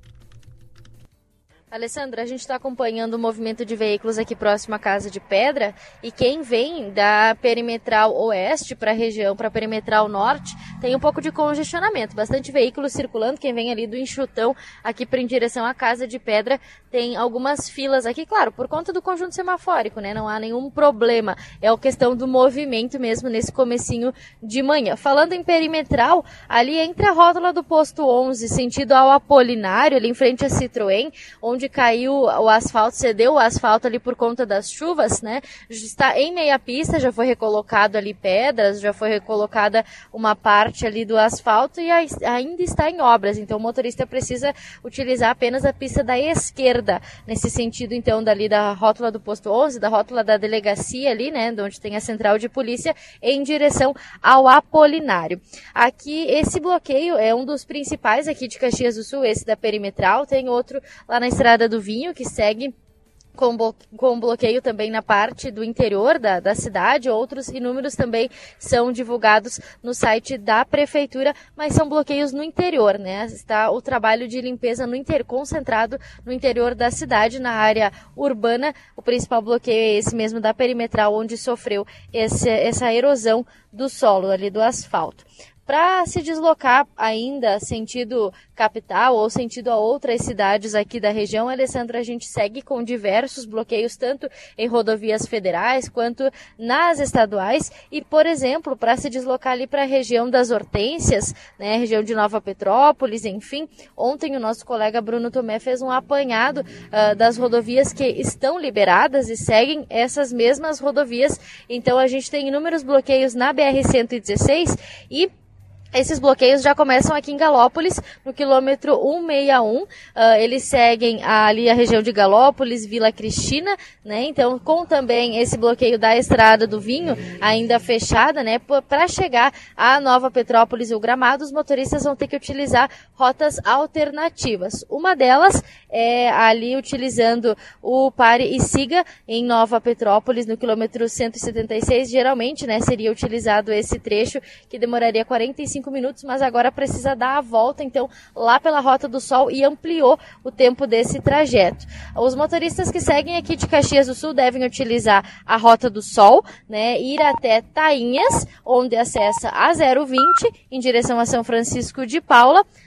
Alessandra, a gente está acompanhando o movimento de veículos aqui próximo à Casa de Pedra, e quem vem da perimetral oeste para a região, para a perimetral norte, tem um pouco de congestionamento, bastante veículos circulando. Quem vem ali do Enxutão aqui para em direção à Casa de Pedra tem algumas filas aqui, claro, por conta do conjunto semafórico, né? Não há nenhum problema, é a questão do movimento mesmo nesse comecinho de manhã. Falando em perimetral, ali entre a rótula do posto onze, sentido ao Apolinário, ali em frente a Citroën, onde caiu o asfalto, cedeu o asfalto ali por conta das chuvas, né? Está em meia pista, já foi recolocado ali pedras, já foi recolocada uma parte ali do asfalto e ainda está em obras, então o motorista precisa utilizar apenas a pista da esquerda, nesse sentido então dali da rótula do posto onze, da rótula da delegacia ali, né, onde tem a central de polícia, em direção ao Apolinário. Aqui, esse bloqueio é um dos principais aqui de Caxias do Sul, esse da perimetral, tem outro lá na Estrada do Vinho, que segue com, blo- com bloqueio também na parte do interior da, da cidade. Outros inúmeros também são divulgados no site da prefeitura, mas são bloqueios no interior, né? Está o trabalho de limpeza no inter- concentrado no interior da cidade, na área urbana. O principal bloqueio é esse mesmo da perimetral, onde sofreu esse, essa erosão do solo ali do asfalto. Para se deslocar ainda sentido capital ou sentido a outras cidades aqui da região, Alessandra, a gente segue com diversos bloqueios, tanto em rodovias federais quanto nas estaduais. E, por exemplo, para se deslocar ali para a região das Hortênsias, né, região de Nova Petrópolis, enfim, ontem o nosso colega Bruno Tomé fez um apanhado uh, das rodovias que estão liberadas e seguem essas mesmas rodovias. Então a gente tem inúmeros bloqueios na B R cento e dezesseis e esses bloqueios já começam aqui em Galópolis, no quilômetro cento e sessenta e um. Uh, eles seguem ali a região de Galópolis, Vila Cristina, né? Então, com também esse bloqueio da Estrada do Vinho, ainda fechada, né? Para chegar a Nova Petrópolis e o Gramado, os motoristas vão ter que utilizar rotas alternativas. Uma delas é ali utilizando o Pare e Siga em Nova Petrópolis, no quilômetro cento e setenta e seis. Geralmente, né, seria utilizado esse trecho que demoraria quarenta e cinco minutos, mas agora precisa dar a volta, então, lá pela Rota do Sol, e ampliou o tempo desse trajeto. Os motoristas que seguem aqui de Caxias do Sul devem utilizar a Rota do Sol, né, ir até Tainhas, onde acessa a zero vinte, em direção a São Francisco de Paula.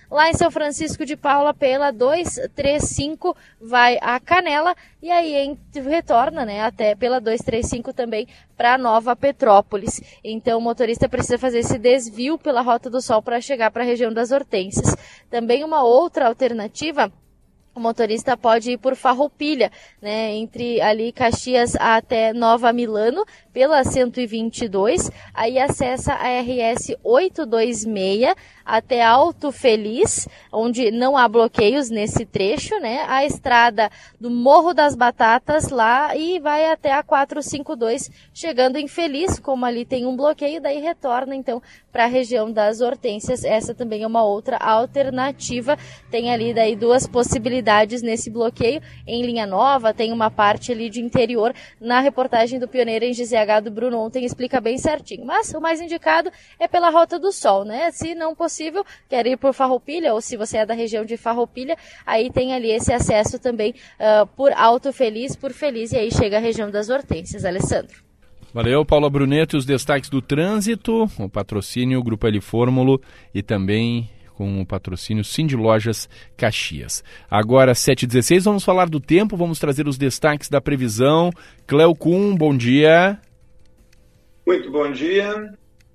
Lá em São Francisco de Paula, pela duzentos e trinta e cinco, vai a Canela, e aí em, retorna, né, até pela duzentos e trinta e cinco também para Nova Petrópolis. Então o motorista precisa fazer esse desvio pela Rota do Sol para chegar para a região das Hortênsias. Também uma outra alternativa, o motorista pode ir por Farroupilha, né, entre ali Caxias até Nova Milano, pela cento e vinte e dois, aí acessa a R S oitocentos e vinte e seis até Alto Feliz, onde não há bloqueios nesse trecho, né, a estrada do Morro das Batatas lá e vai até a quatrocentos e cinquenta e dois, chegando em Feliz, como ali tem um bloqueio, daí retorna então para a região das Hortênsias. Essa também é uma outra alternativa, tem ali daí duas possibilidades nesse bloqueio, em Linha Nova, tem uma parte ali de interior, na reportagem do Pioneiro em G Z H do Bruno ontem explica bem certinho, mas o mais indicado é pela Rota do Sol, né, se não possível, quer ir por Farroupilha, ou se você é da região de Farroupilha, aí tem ali esse acesso também uh, por Alto Feliz, por Feliz, e aí chega a região das Hortênsias. Alessandro. Valeu, Paula Bruneto, os destaques do trânsito, o patrocínio Grupo L Fórmulo e também com o patrocínio Cindy Lojas Caxias. Agora, sete e dezesseis, vamos falar do tempo, vamos trazer os destaques da previsão. Cleo Kuhn, bom dia. Muito bom dia.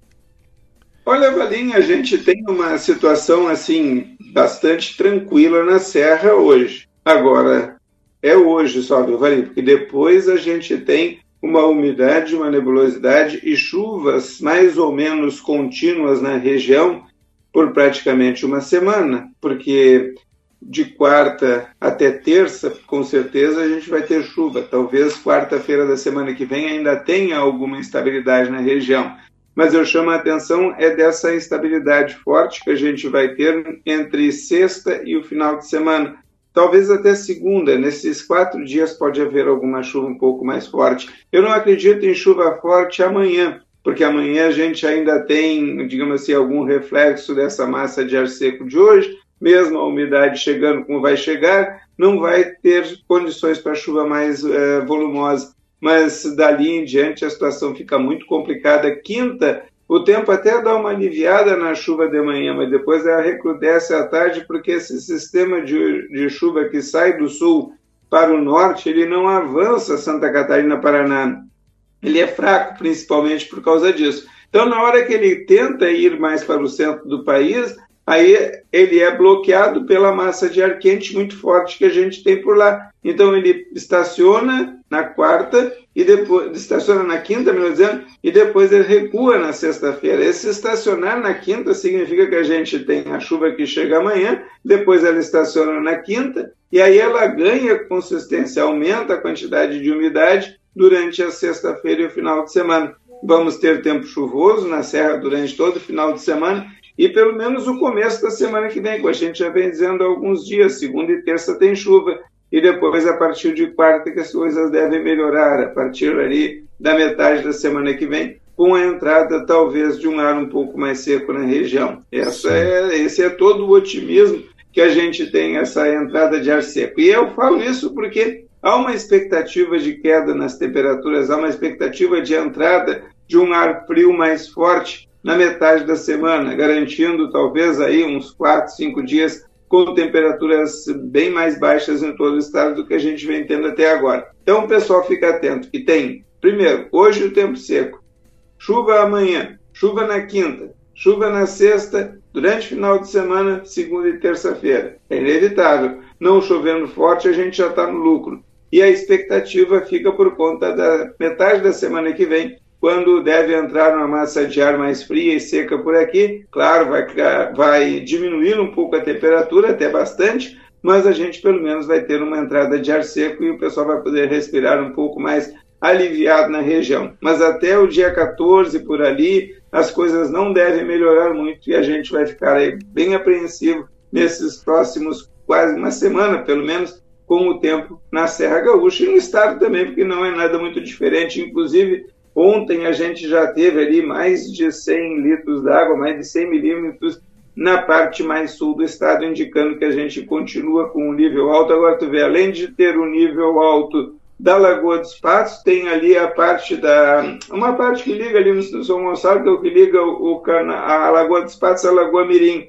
Olha, Valim, a gente tem uma situação assim bastante tranquila na Serra hoje. Agora, é hoje só, viu, Valim? Porque depois a gente tem uma umidade, uma nebulosidade e chuvas mais ou menos contínuas na região por praticamente uma semana, porque de quarta até terça, com certeza, a gente vai ter chuva. Talvez quarta-feira da semana que vem ainda tenha alguma instabilidade na região. Mas eu chamo a atenção é dessa instabilidade forte que a gente vai ter entre sexta e o final de semana. Talvez até segunda, nesses quatro dias pode haver alguma chuva um pouco mais forte. Eu não acredito em chuva forte amanhã, porque amanhã a gente ainda tem, digamos assim, algum reflexo dessa massa de ar seco de hoje. Mesmo a umidade chegando como vai chegar, não vai ter condições para chuva mais uh, volumosa. Mas dali em diante a situação fica muito complicada. Quinta, o tempo até dá uma aliviada na chuva de manhã, mas depois ela recrudesce à tarde, porque esse sistema de, de chuva que sai do sul para o norte, ele não avança Santa Catarina, Paraná. Ele é fraco, principalmente por causa disso. Então, na hora que ele tenta ir mais para o centro do país, aí ele é bloqueado pela massa de ar quente muito forte que a gente tem por lá. Então ele estaciona na quarta, e depois estaciona na quinta, melhor dizendo, e depois ele recua na sexta-feira. Esse estacionar na quinta significa que a gente tem a chuva que chega amanhã, depois ela estaciona na quinta, e aí ela ganha consistência, aumenta a quantidade de umidade durante a sexta-feira e o final de semana. Vamos ter tempo chuvoso na Serra durante todo o final de semana, e pelo menos o começo da semana que vem, como a gente já vem dizendo há alguns dias, segunda e terça tem chuva, e depois a partir de quarta que as coisas devem melhorar, a partir ali da metade da semana que vem, com a entrada talvez de um ar um pouco mais seco na região. Essa é, esse é todo o otimismo que a gente tem, essa entrada de ar seco. E eu falo isso porque há uma expectativa de queda nas temperaturas, há uma expectativa de entrada de um ar frio mais forte na metade da semana, garantindo talvez aí uns quatro, cinco dias com temperaturas bem mais baixas em todo o estado do que a gente vem tendo até agora. Então o pessoal fica atento que tem, primeiro, hoje o tempo seco, chuva amanhã, chuva na quinta, chuva na sexta, durante o final de semana, segunda e terça-feira. É inevitável. Não chovendo forte, a gente já está no lucro. E a expectativa fica por conta da metade da semana que vem, quando deve entrar uma massa de ar mais fria e seca por aqui. Claro, vai, vai diminuir um pouco a temperatura, até bastante, mas a gente pelo menos vai ter uma entrada de ar seco e o pessoal vai poder respirar um pouco mais aliviado na região. Mas até o dia quatorze, por ali, as coisas não devem melhorar muito e a gente vai ficar aí bem apreensivo nesses próximos, quase uma semana, pelo menos, com o tempo na Serra Gaúcha e no estado também, porque não é nada muito diferente. Inclusive, ontem a gente já teve ali mais de cem litros d'água, mais de cem milímetros na parte mais sul do estado, indicando que a gente continua com um nível alto. Agora tu vê, além de ter um nível alto da Lagoa dos Patos, tem ali a parte da... uma parte que liga ali no São Gonçalo, que é o que liga o, o, a Lagoa dos Patos à Lagoa Mirim.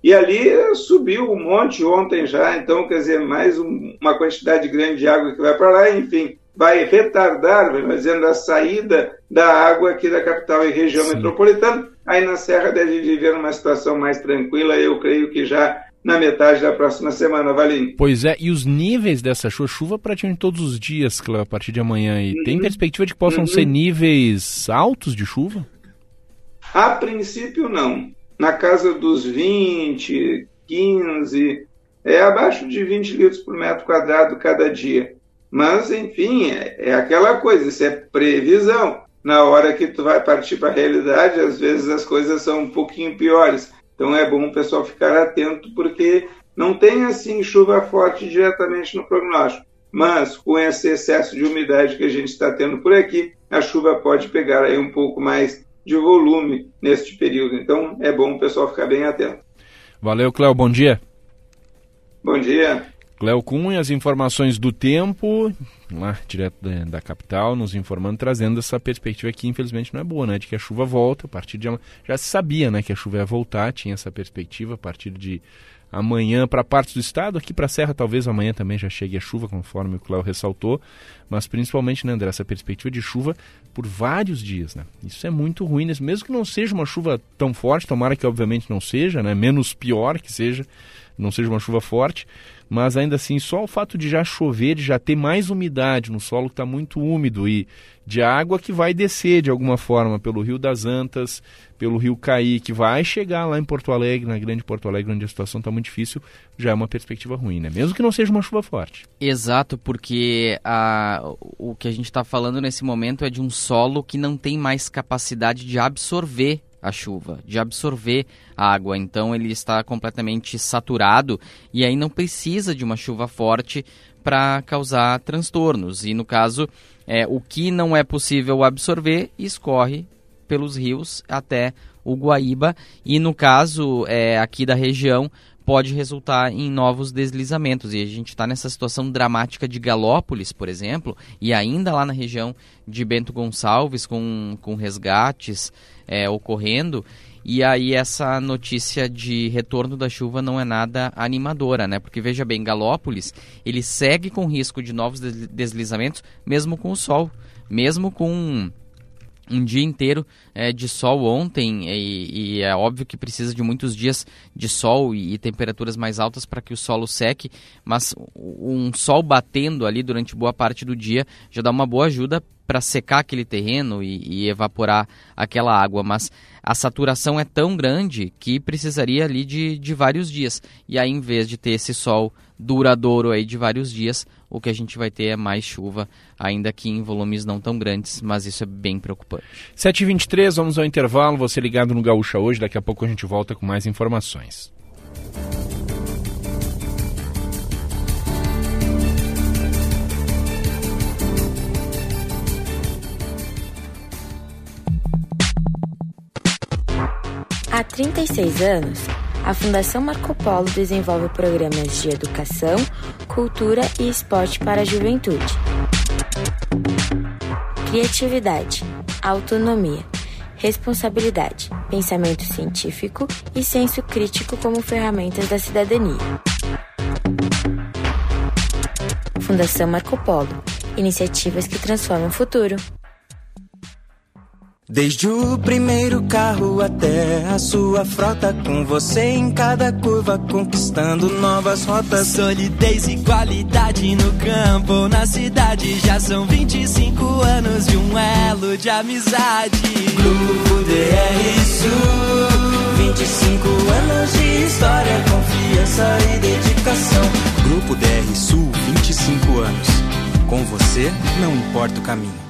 E ali subiu um monte ontem já, então, quer dizer, mais um, uma quantidade grande de água que vai para lá, enfim, vai retardar, vai fazendo a saída da água aqui da capital e região Sim. metropolitana. Aí na Serra deve viver numa situação mais tranquila, eu creio que já na metade da próxima semana, Valinho. Pois é, e os níveis dessa chuva, chuva praticamente todos os dias, Cléo, a partir de amanhã, e uhum. tem perspectiva de que possam uhum. ser níveis altos de chuva? A princípio não. Na casa dos vinte, quinze, é abaixo de vinte litros por metro quadrado cada dia. Mas, enfim, é, é aquela coisa, isso é previsão. Na hora que tu vai partir para a realidade, às vezes as coisas são um pouquinho piores. Então é bom o pessoal ficar atento, porque não tem, assim, chuva forte diretamente no prognóstico. Mas, com esse excesso de umidade que a gente está tendo por aqui, a chuva pode pegar aí um pouco mais de volume neste período. Então, é bom o pessoal ficar bem atento. Valeu, Cléo. Bom dia. Bom dia. Cléo Cunha, as informações do tempo, lá direto da, da capital, nos informando, trazendo essa perspectiva que infelizmente não é boa, né? De que a chuva volta a partir de... Já se sabia, né, que a chuva ia voltar, tinha essa perspectiva a partir de amanhã para partes do estado, aqui para a Serra talvez amanhã também já chegue a chuva, conforme o Cléo ressaltou, mas principalmente, né, André, essa perspectiva de chuva por vários dias, né? Isso é muito ruim, né? Mesmo que não seja uma chuva tão forte, tomara que obviamente não seja, né? Menos pior que seja, não seja uma chuva forte, mas ainda assim, só o fato de já chover, de já ter mais umidade no solo que está muito úmido e de água que vai descer de alguma forma pelo Rio das Antas, pelo Rio Caí, que vai chegar lá em Porto Alegre, na grande Porto Alegre, onde a situação está muito difícil, já é uma perspectiva ruim, né? Mesmo que não seja uma chuva forte. Exato, porque a, o que a gente está falando nesse momento é de um solo que não tem mais capacidade de absorver a chuva, de absorver a água, então ele está completamente saturado e aí não precisa de uma chuva forte para causar transtornos, e no caso, é, o que não é possível absorver escorre pelos rios até o Guaíba, e no caso é, aqui da região pode resultar em novos deslizamentos, e a gente está nessa situação dramática de Galópolis, por exemplo, e ainda lá na região de Bento Gonçalves, com, com resgates é, ocorrendo, e aí essa notícia de retorno da chuva não é nada animadora, né? Porque veja bem, Galópolis, ele segue com risco de novos deslizamentos, mesmo com o sol, mesmo com um dia inteiro é, de sol ontem, e, e é óbvio que precisa de muitos dias de sol e, e temperaturas mais altas para que o solo seque, mas um sol batendo ali durante boa parte do dia já dá uma boa ajuda para secar aquele terreno e, e evaporar aquela água, mas a saturação é tão grande que precisaria ali de, de vários dias, e aí em vez de ter esse sol duradouro aí de vários dias, o que a gente vai ter é mais chuva, ainda que em volumes não tão grandes, mas isso é bem preocupante. sete e vinte e três, vamos ao intervalo, você ligado no Gaúcha Hoje, daqui a pouco a gente volta com mais informações. Há trinta e seis anos, a Fundação Marco Polo desenvolve programas de educação, cultura e esporte para a juventude. Criatividade, autonomia, responsabilidade, pensamento científico e senso crítico como ferramentas da cidadania. Fundação Marco Polo, iniciativas que transformam o futuro. Desde o primeiro carro até a sua frota, com você em cada curva, conquistando novas rotas. Solidez e qualidade no campo ou na cidade, já são vinte e cinco anos de um elo de amizade. Grupo D R Sul, vinte e cinco anos de história, confiança e dedicação. Grupo D R Sul, vinte e cinco anos. Com você, não importa o caminho.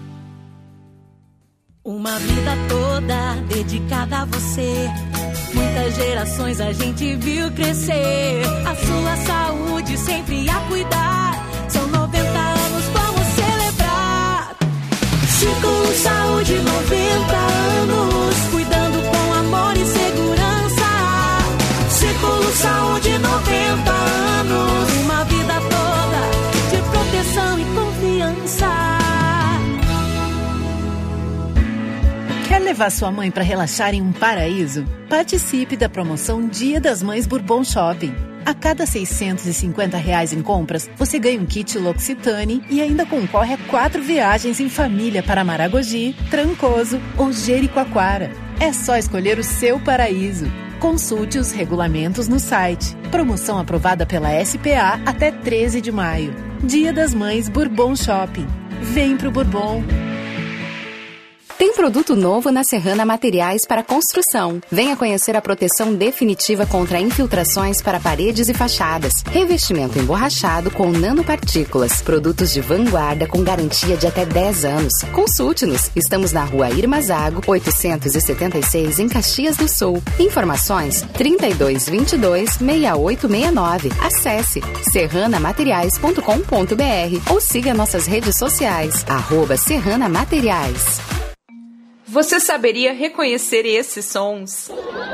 Uma vida toda dedicada a você. Muitas gerações a gente viu crescer. A sua saúde sempre a cuidar. São noventa anos, vamos celebrar. Ciclo Saúde, noventa anos. Cuidando com amor e segurança. Ciclo Saúde, noventa anos. Uma vida toda de proteção e confiança. Quer levar sua mãe para relaxar em um paraíso? Participe da promoção Dia das Mães Bourbon Shopping. A cada seiscentos e cinquenta reais em compras, você ganha um kit L'Occitane e ainda concorre a quatro viagens em família para Maragogi, Trancoso ou Jericoacoara. É só escolher o seu paraíso. Consulte os regulamentos no site. Promoção aprovada pela S P A até treze de maio. Dia das Mães Bourbon Shopping. Vem pro Bourbon. Tem produto novo na Serrana Materiais para Construção. Venha conhecer a proteção definitiva contra infiltrações para paredes e fachadas. Revestimento emborrachado com nanopartículas. Produtos de vanguarda com garantia de até dez anos. Consulte-nos. Estamos na rua Irma Zago, oitocentos e setenta e seis, em Caxias do Sul. Informações trinta e dois, vinte e dois, sessenta e oito sessenta e nove. Acesse serrana materiais ponto com ponto b r ou siga nossas redes sociais. Arroba Serrana Materiais. Você saberia reconhecer esses sons?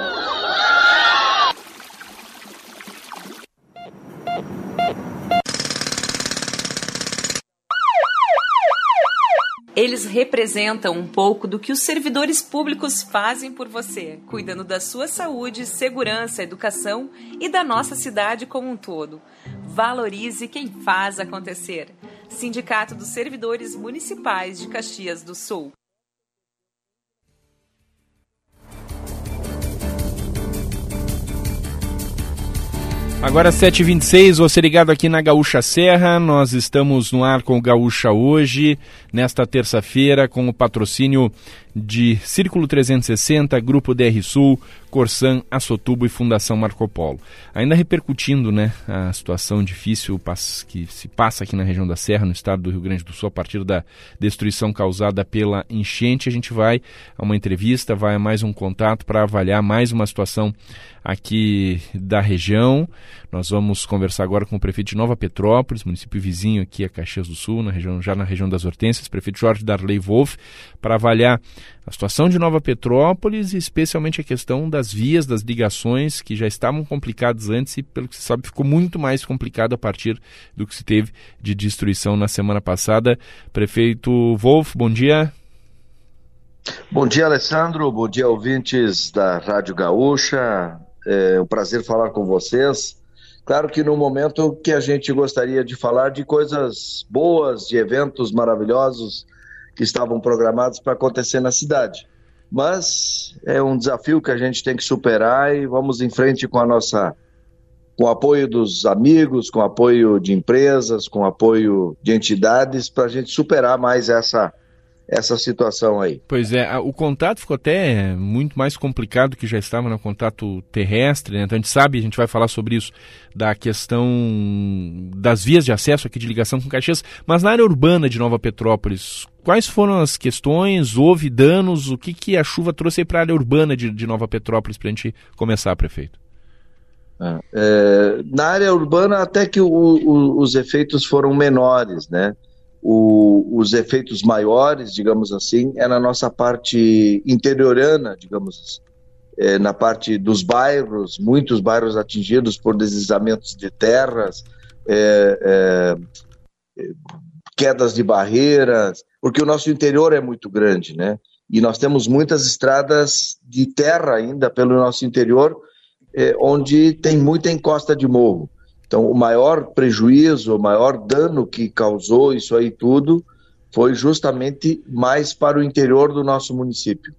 Eles representam um pouco do que os servidores públicos fazem por você, cuidando da sua saúde, segurança, educação e da nossa cidade como um todo. Valorize quem faz acontecer. Sindicato dos Servidores Municipais de Caxias do Sul. Agora sete e vinte e seis, você ligado aqui na Gaúcha Serra, nós estamos no ar com o Gaúcha Hoje, nesta terça-feira, com o patrocínio de Círculo trezentos e sessenta, Grupo D R Sul, Corsan, Assotubo e Fundação Marco Polo. Ainda repercutindo, né, a situação difícil que se passa aqui na região da Serra, no estado do Rio Grande do Sul, a partir da destruição causada pela enchente, a gente vai a uma entrevista, vai a mais um contato para avaliar mais uma situação aqui da região. Nós vamos conversar agora com o prefeito de Nova Petrópolis, município vizinho aqui a Caxias do Sul, na região, já na região das Hortênsias, prefeito Jorge Darley Wolff, para avaliar a situação de Nova Petrópolis e especialmente a questão das vias, das ligações que já estavam complicadas antes e, pelo que se sabe, ficou muito mais complicado a partir do que se teve de destruição na semana passada. Prefeito Wolff, bom dia. Bom dia, Alessandro. Bom dia, ouvintes da Rádio Gaúcha. É um prazer falar com vocês. Claro que no momento que a gente gostaria de falar de coisas boas, de eventos maravilhosos que estavam programados para acontecer na cidade. Mas é um desafio que a gente tem que superar e vamos em frente com a nossa, com o apoio dos amigos, com o apoio de empresas, com o apoio de entidades, para a gente superar mais essa essa situação aí. Pois é, o contato ficou até muito mais complicado que já estava no contato terrestre, né? Então a gente sabe, a gente vai falar sobre isso, da questão das vias de acesso aqui de ligação com Caxias, mas na área urbana de Nova Petrópolis, quais foram as questões, houve danos, o que, que a chuva trouxe aí para a área urbana de, de Nova Petrópolis, para a gente começar, prefeito? É, na área urbana até que o, o, os efeitos foram menores, né? O, os efeitos maiores, digamos assim, é na nossa parte interiorana, digamos, é, na parte dos bairros, muitos bairros atingidos por deslizamentos de terras, é, é, quedas de barreiras, porque o nosso interior é muito grande, né? E nós temos muitas estradas de terra ainda pelo nosso interior, é, onde tem muita encosta de morro. Então, o maior prejuízo, o maior dano que causou isso aí tudo foi justamente mais para o interior do nosso município.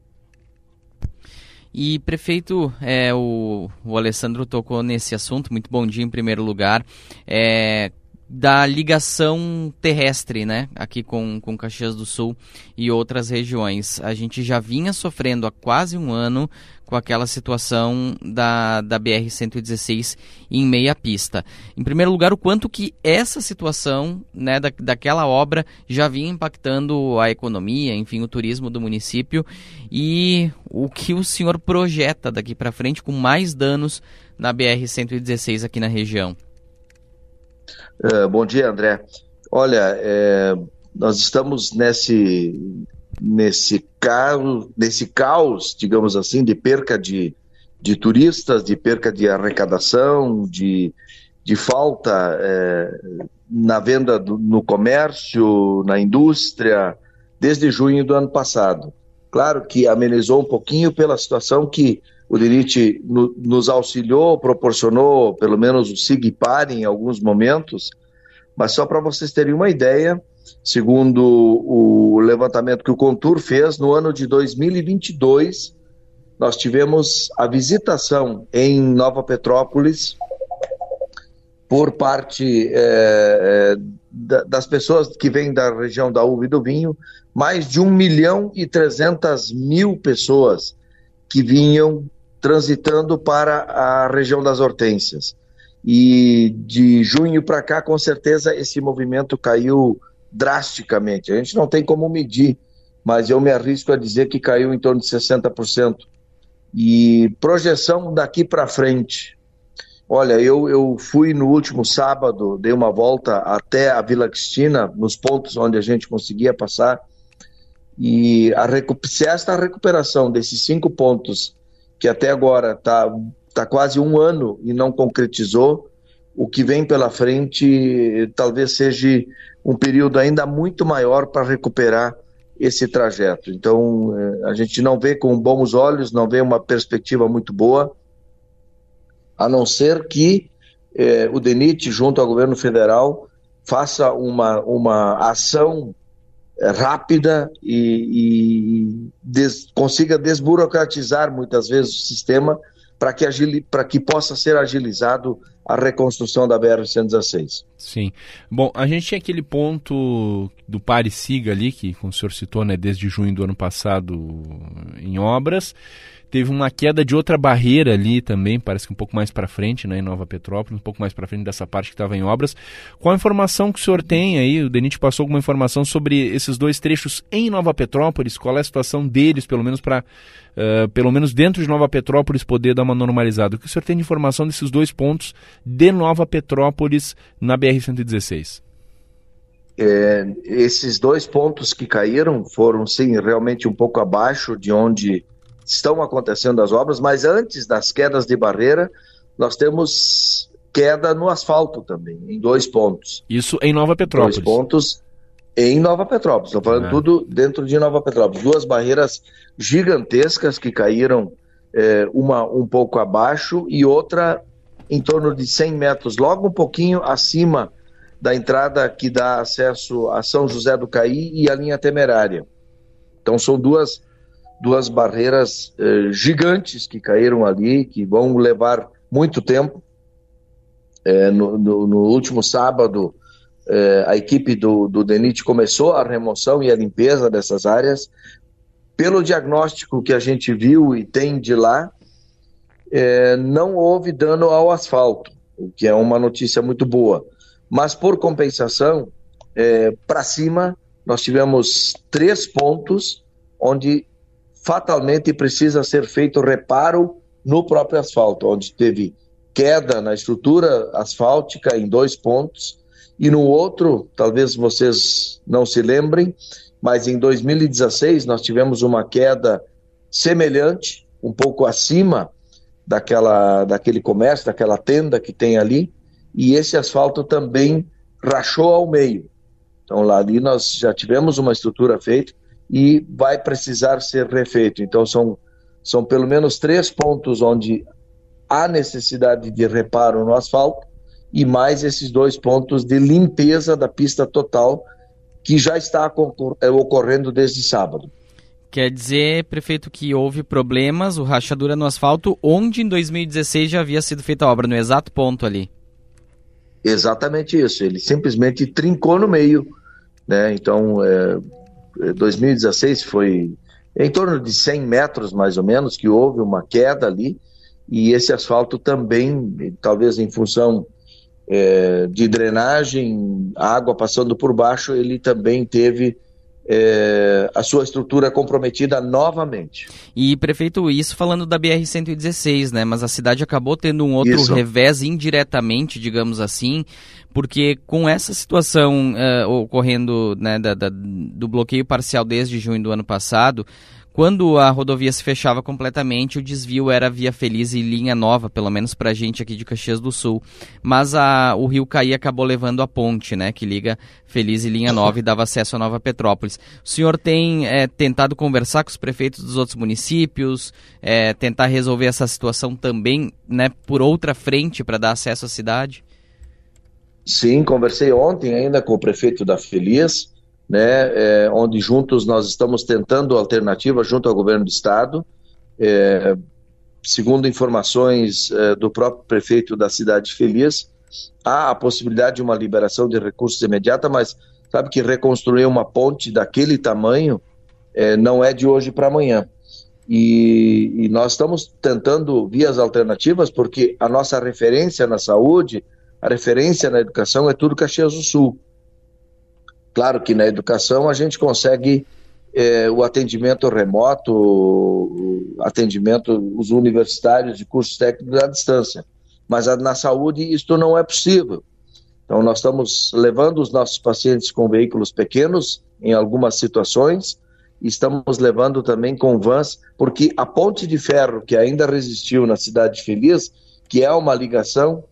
E, prefeito, é, o, o Alessandro tocou nesse assunto, muito bom dia em primeiro lugar, é, da ligação terrestre, né, aqui com, com Caxias do Sul e outras regiões. A gente já vinha sofrendo há quase um ano com aquela situação da, da B R cento e dezesseis em meia pista. Em primeiro lugar, o quanto que essa situação, né, da, daquela obra já vinha impactando a economia, enfim, o turismo do município, e o que o senhor projeta daqui para frente com mais danos na B R cento e dezesseis aqui na região. Uh, bom dia, André. Olha, é, nós estamos nesse... nesse caos, nesse caos, digamos assim, de perca de, de turistas, de perca de arrecadação, de, de falta é, na venda do, no comércio, na indústria, desde junho do ano passado. Claro que amenizou um pouquinho pela situação que o D N I T no, nos auxiliou, proporcionou pelo menos o SIGPAR em alguns momentos, mas só para vocês terem uma ideia, segundo o levantamento que o Contur fez, no ano de dois mil e vinte e dois, nós tivemos a visitação em Nova Petrópolis por parte é, das pessoas que vêm da região da uva e do vinho, mais de um milhão e trezentas mil pessoas que vinham transitando para a região das hortênsias. E de junho para cá, com certeza, esse movimento caiu drasticamente. A gente não tem como medir, mas eu me arrisco a dizer que caiu em torno de sessenta por cento. E projeção daqui para frente. Olha, eu, eu fui no último sábado, dei uma volta até a Vila Cristina, nos pontos onde a gente conseguia passar, e a recu- se esta recuperação desses cinco pontos, que até agora está tá quase um ano e não concretizou, o que vem pela frente talvez seja um período ainda muito maior para recuperar esse trajeto. Então, a gente não vê com bons olhos, não vê uma perspectiva muito boa, a não ser que eh, o D N I T, junto ao governo federal, faça uma, uma ação eh, rápida e, e des, consiga desburocratizar muitas vezes o sistema para que, agili, para que possa ser agilizado a reconstrução da B R cento e dezesseis. Sim. Bom, a gente tinha aquele ponto do Pare-Siga ali, que, como o senhor citou, né, desde junho do ano passado em obras. Teve uma queda de outra barreira ali também, parece que um pouco mais para frente, né, em Nova Petrópolis, um pouco mais para frente dessa parte que estava em obras. Qual a informação que o senhor tem aí? O D N I T passou alguma informação sobre esses dois trechos em Nova Petrópolis? Qual é a situação deles, pelo menos para, uh, pelo menos dentro de Nova Petrópolis, poder dar uma normalizada? O que o senhor tem de informação desses dois pontos de Nova Petrópolis na B R cento e dezesseis? É, esses dois pontos que caíram foram, sim, realmente um pouco abaixo de onde estão acontecendo as obras, mas antes das quedas de barreira, nós temos queda no asfalto também, em dois pontos. Isso em Nova Petrópolis? Dois pontos em Nova Petrópolis, estou falando é. tudo dentro de Nova Petrópolis. Duas barreiras gigantescas que caíram, é, uma um pouco abaixo e outra em torno de cem metros, logo um pouquinho acima da entrada que dá acesso a São José do Caí e a linha Temerária. Então são duas duas barreiras eh, gigantes que caíram ali, que vão levar muito tempo. Eh, no, no, no último sábado, eh, a equipe do, do D N I T começou a remoção e a limpeza dessas áreas. Pelo diagnóstico que a gente viu e tem de lá, eh, não houve dano ao asfalto, o que é uma notícia muito boa. Mas, por compensação, eh, para cima, nós tivemos três pontos onde fatalmente precisa ser feito reparo no próprio asfalto, onde teve queda na estrutura asfáltica em dois pontos, e no outro, talvez vocês não se lembrem, mas em dois mil e dezesseis nós tivemos uma queda semelhante, um pouco acima daquela, daquele comércio, daquela tenda que tem ali, e esse asfalto também rachou ao meio. Então lá ali nós já tivemos uma estrutura feita, e vai precisar ser refeito. Então são, são pelo menos três pontos onde há necessidade de reparo no asfalto e mais esses dois pontos de limpeza da pista total que já está ocorrendo desde sábado. Quer dizer, prefeito, que houve problemas, o rachadura no asfalto, onde em dois mil e dezesseis já havia sido feita a obra, no exato ponto ali. Exatamente isso, ele simplesmente trincou no meio, né? Então é... dois mil e dezesseis foi em torno de cem metros mais ou menos que houve uma queda ali, e esse asfalto também, talvez em função é, de drenagem, água passando por baixo, ele também teve é, a sua estrutura comprometida novamente. E, prefeito, isso falando da B R cento e dezesseis, né? Mas a cidade acabou tendo um outro isso. revés indiretamente, digamos assim, porque com essa situação uh, ocorrendo, né, da, da, do bloqueio parcial desde junho do ano passado, quando a rodovia se fechava completamente, o desvio era Via Feliz e linha nova, pelo menos para a gente aqui de Caxias do Sul. Mas a, o Rio Caí acabou levando a ponte, né, que liga Feliz e linha nova e dava acesso a Nova Petrópolis. O senhor tem é, tentado conversar com os prefeitos dos outros municípios, é, tentar resolver essa situação também, né, por outra frente para dar acesso à cidade? Sim, conversei ontem ainda com o prefeito da Feliz, né, é, onde juntos nós estamos tentando alternativas junto ao governo do estado. É, segundo informações é, do próprio prefeito da cidade Feliz, há a possibilidade de uma liberação de recursos imediata, mas sabe que reconstruir uma ponte daquele tamanho é, não é de hoje para amanhã. E, e nós estamos tentando vias alternativas, porque a nossa referência na saúde, a referência na educação é tudo Caxias do Sul. Claro que na educação a gente consegue é, o atendimento remoto, o atendimento os universitários de cursos técnicos à distância, mas a, na saúde isto não é possível. Então nós estamos levando os nossos pacientes com veículos pequenos em algumas situações, e estamos levando também com vans, porque a ponte de ferro que ainda resistiu na Cidade Feliz, que é uma ligação,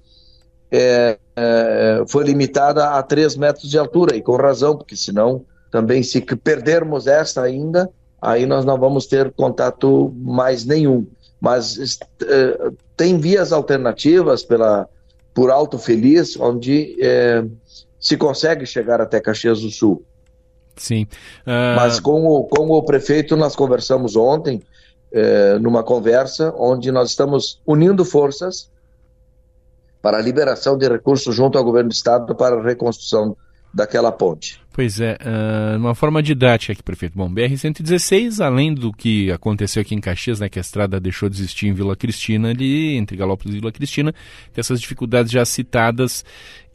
É, é, foi limitada a três metros de altura, e com razão, porque senão também se perdermos esta ainda, aí nós não vamos ter contato mais nenhum. Mas é, tem vias alternativas pela, por Alto Feliz, onde é, se consegue chegar até Caxias do Sul. Sim. Uh... Mas com o, com o prefeito nós conversamos ontem, é, numa conversa, onde nós estamos unindo forças para a liberação de recursos junto ao governo do estado para a reconstrução daquela ponte. Pois é, uh, uma forma didática aqui, prefeito. Bom, B R cento e dezesseis, além do que aconteceu aqui em Caxias, né, que a estrada deixou de existir em Vila Cristina, ali, entre Galópolis e Vila Cristina, tem essas dificuldades já citadas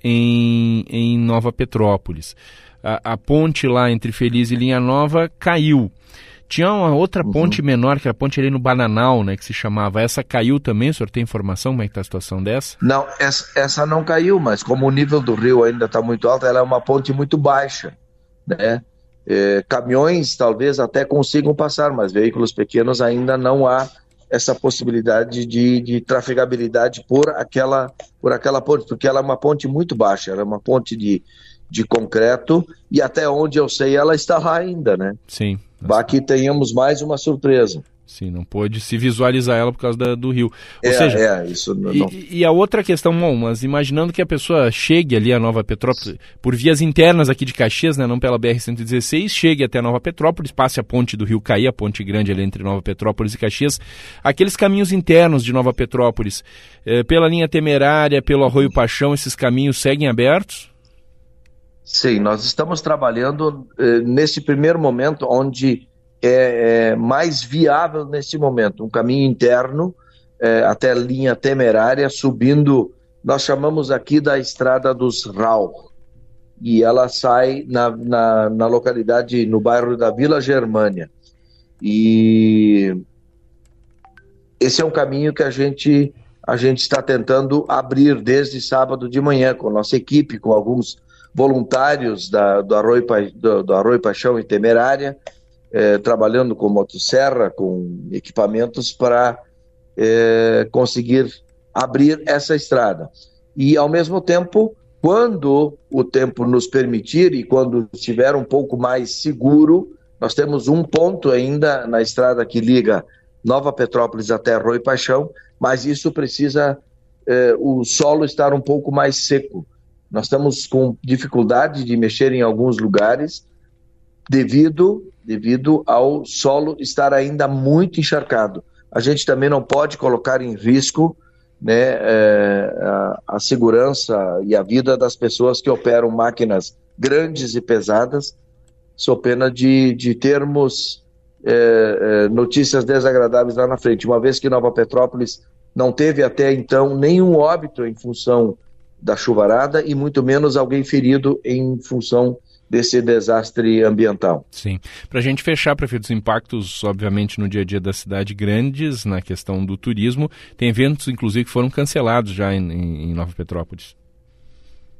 em, em Nova Petrópolis. A, a ponte lá entre Feliz e Linha Nova caiu. Tinha uma outra uhum. ponte menor, que era a ponte ali no Bananal, né, que se chamava. Essa caiu também? O senhor tem informação? Como é que está a situação dessa? Não, essa, essa não caiu, mas como o nível do rio ainda está muito alto, ela é uma ponte muito baixa, né? É, caminhões talvez até consigam passar, mas veículos pequenos ainda não há essa possibilidade de, de trafegabilidade por aquela, por aquela ponte, porque ela é uma ponte muito baixa, ela é uma ponte de, de concreto, e até onde eu sei ela está lá ainda, né? Sim. Vá que tenhamos mais uma surpresa. Sim, não pôde se visualizar ela por causa da, do rio. Ou é, seja, é, isso não... E, e a outra questão, bom, mas imaginando que a pessoa chegue ali a Nova Petrópolis, por vias internas aqui de Caxias, né, não pela B R cento e dezesseis, chegue até Nova Petrópolis, passe a ponte do Rio Caí, a ponte grande ali entre Nova Petrópolis e Caxias, aqueles caminhos internos de Nova Petrópolis, eh, pela linha Temerária, pelo Arroio Paixão, esses caminhos seguem abertos? Sim, nós estamos trabalhando eh, nesse primeiro momento onde é, é mais viável nesse momento, um caminho interno eh, até a linha Temerária, subindo, nós chamamos aqui da Estrada dos Rau, e ela sai na, na, na localidade, no bairro da Vila Germânia, e esse é um caminho que a gente, a gente está tentando abrir desde sábado de manhã com a nossa equipe, com alguns voluntários da, do, Arroio, do, do Arroio Paixão e Temerária, eh, trabalhando com motosserra, com equipamentos para eh, conseguir abrir essa estrada. E, ao mesmo tempo, quando o tempo nos permitir e quando estiver um pouco mais seguro, nós temos um ponto ainda na estrada que liga Nova Petrópolis até Arroio Paixão, mas isso precisa eh, o solo estar um pouco mais seco. Nós estamos com dificuldade de mexer em alguns lugares devido, devido ao solo estar ainda muito encharcado. A gente também não pode colocar em risco, né, é, a, a segurança e a vida das pessoas que operam máquinas grandes e pesadas, sob pena de, de termos é, é, notícias desagradáveis lá na frente, uma vez que Nova Petrópolis não teve até então nenhum óbito em função da chuvarada e muito menos alguém ferido em função desse desastre ambiental. Sim. Para a gente fechar, prefeito, os impactos, obviamente, no dia a dia da cidade grandes, na questão do turismo, tem eventos, inclusive, que foram cancelados já em, em Nova Petrópolis.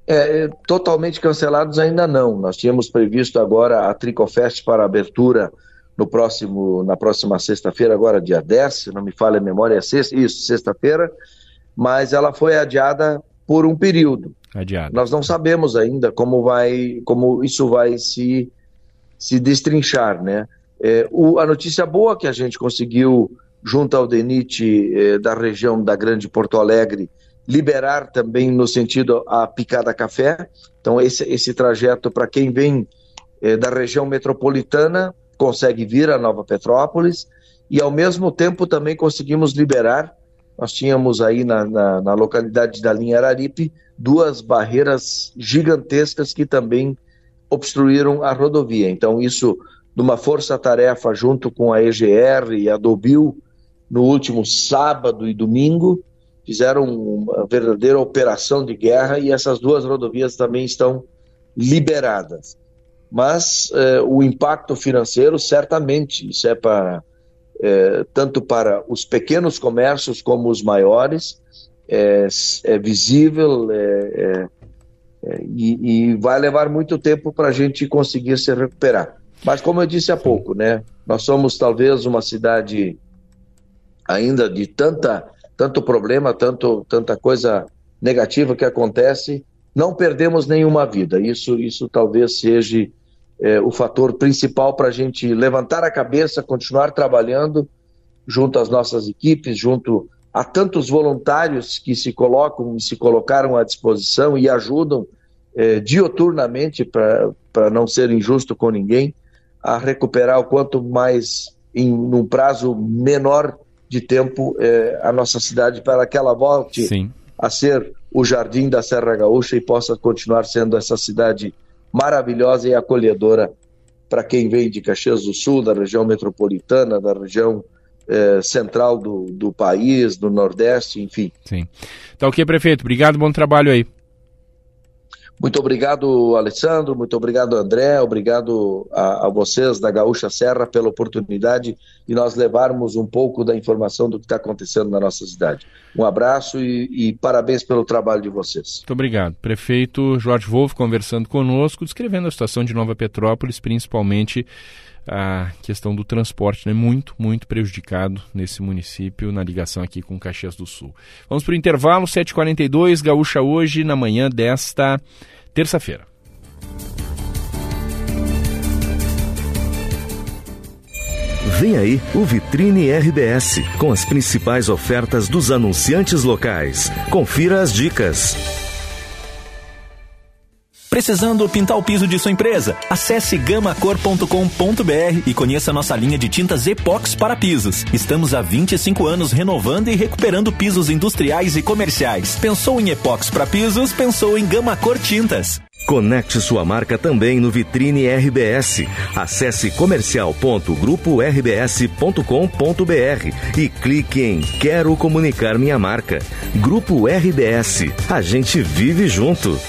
É, totalmente cancelados ainda não. Nós tínhamos previsto agora a Tricofest para abertura no próximo, na próxima sexta-feira, agora dia dez, se não me falha a memória, é sexta, isso, sexta-feira, mas ela foi adiada por um período. Adiado. Nós não sabemos ainda como, vai, como isso vai se, se destrinchar, né? É, o, a notícia boa que a gente conseguiu, junto ao DENIT é, da região da Grande Porto Alegre, liberar também no sentido a Picada Café. Então esse, esse trajeto para quem vem é, da região metropolitana consegue vir a Nova Petrópolis, e ao mesmo tempo também conseguimos liberar, nós tínhamos aí na, na, na localidade da linha Araripe, duas barreiras gigantescas que também obstruíram a rodovia. Então isso, numa força-tarefa junto com a E G R e a Dobil, no último sábado e domingo, fizeram uma verdadeira operação de guerra, e essas duas rodovias também estão liberadas. Mas eh, o impacto financeiro, certamente, isso é para, eh, tanto para os pequenos comércios como os maiores, é, é visível é, é, e, e vai levar muito tempo para a gente conseguir se recuperar. Mas como eu disse há pouco, né, nós somos talvez uma cidade ainda de tanta, tanto problema, tanto, tanta coisa negativa que acontece, não perdemos nenhuma vida. Isso, isso talvez seja é, o fator principal para a gente levantar a cabeça, continuar trabalhando junto às nossas equipes, junto a tantos voluntários que se colocam e se colocaram à disposição e ajudam é, dioturnamente, para não ser injusto com ninguém, a recuperar o quanto mais, em um prazo menor de tempo, é, a nossa cidade, para que ela volte Sim. a ser o jardim da Serra Gaúcha e possa continuar sendo essa cidade maravilhosa e acolhedora para quem vem de Caxias do Sul, da região metropolitana, da região eh, central do, do país, do Nordeste, enfim. Sim. Tá ok, prefeito. Obrigado, bom trabalho aí. Muito obrigado, Alessandro, muito obrigado, André, obrigado a, a vocês da Gaúcha Serra pela oportunidade de nós levarmos um pouco da informação do que está acontecendo na nossa cidade. Um abraço e, e parabéns pelo trabalho de vocês. Muito obrigado. Prefeito Jorge Wolff conversando conosco, descrevendo a situação de Nova Petrópolis, principalmente a questão do transporte, né? Muito, muito prejudicado nesse município, na ligação aqui com Caxias do Sul. Vamos para o intervalo, sete e quarenta e dois, Gaúcha Hoje, na manhã desta terça-feira. Vem aí o Vitrine R B S, com as principais ofertas dos anunciantes locais. Confira as dicas. Precisando pintar o piso de sua empresa? Acesse gamacor ponto com ponto br e conheça nossa linha de tintas Epox para pisos. Estamos há vinte e cinco anos renovando e recuperando pisos industriais e comerciais. Pensou em Epox para pisos? Pensou em Gamacor Tintas. Conecte sua marca também no Vitrine R B S. Acesse comercial ponto grupo r b s ponto com ponto br e clique em Quero comunicar minha marca. Grupo R B S. A gente vive junto.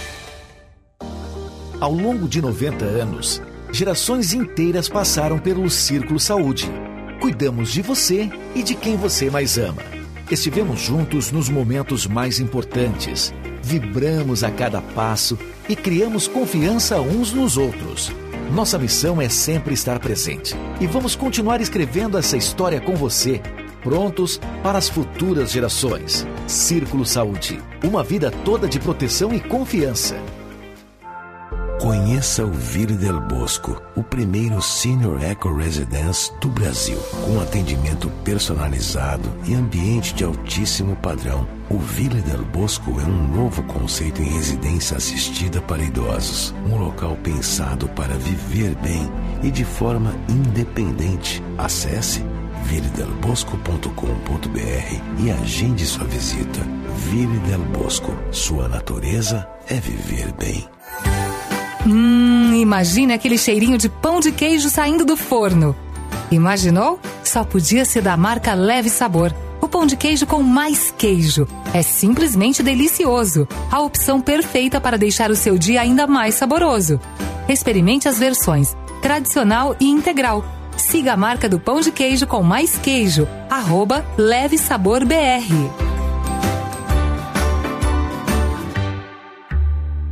Ao longo de noventa anos, gerações inteiras passaram pelo Círculo Saúde. Cuidamos de você e de quem você mais ama. Estivemos juntos nos momentos mais importantes. Vibramos a cada passo e criamos confiança uns nos outros. Nossa missão é sempre estar presente. E vamos continuar escrevendo essa história com você, prontos para as futuras gerações. Círculo Saúde. Uma vida toda de proteção e confiança. Conheça o Ville del Bosco, o primeiro Senior Eco Residence do Brasil. Com atendimento personalizado e ambiente de altíssimo padrão, o Ville del Bosco é um novo conceito em residência assistida para idosos. Um local pensado para viver bem e de forma independente. Acesse ville del bosco ponto com ponto br e agende sua visita. Ville del Bosco, sua natureza é viver bem. Hum, imagine aquele cheirinho de pão de queijo saindo do forno. Imaginou? Só podia ser da marca Leve Sabor. O pão de queijo com mais queijo. É simplesmente delicioso. A opção perfeita para deixar o seu dia ainda mais saboroso. Experimente as versões tradicional e integral. Siga a marca do pão de queijo com mais queijo. Arroba Leve Sabor B R.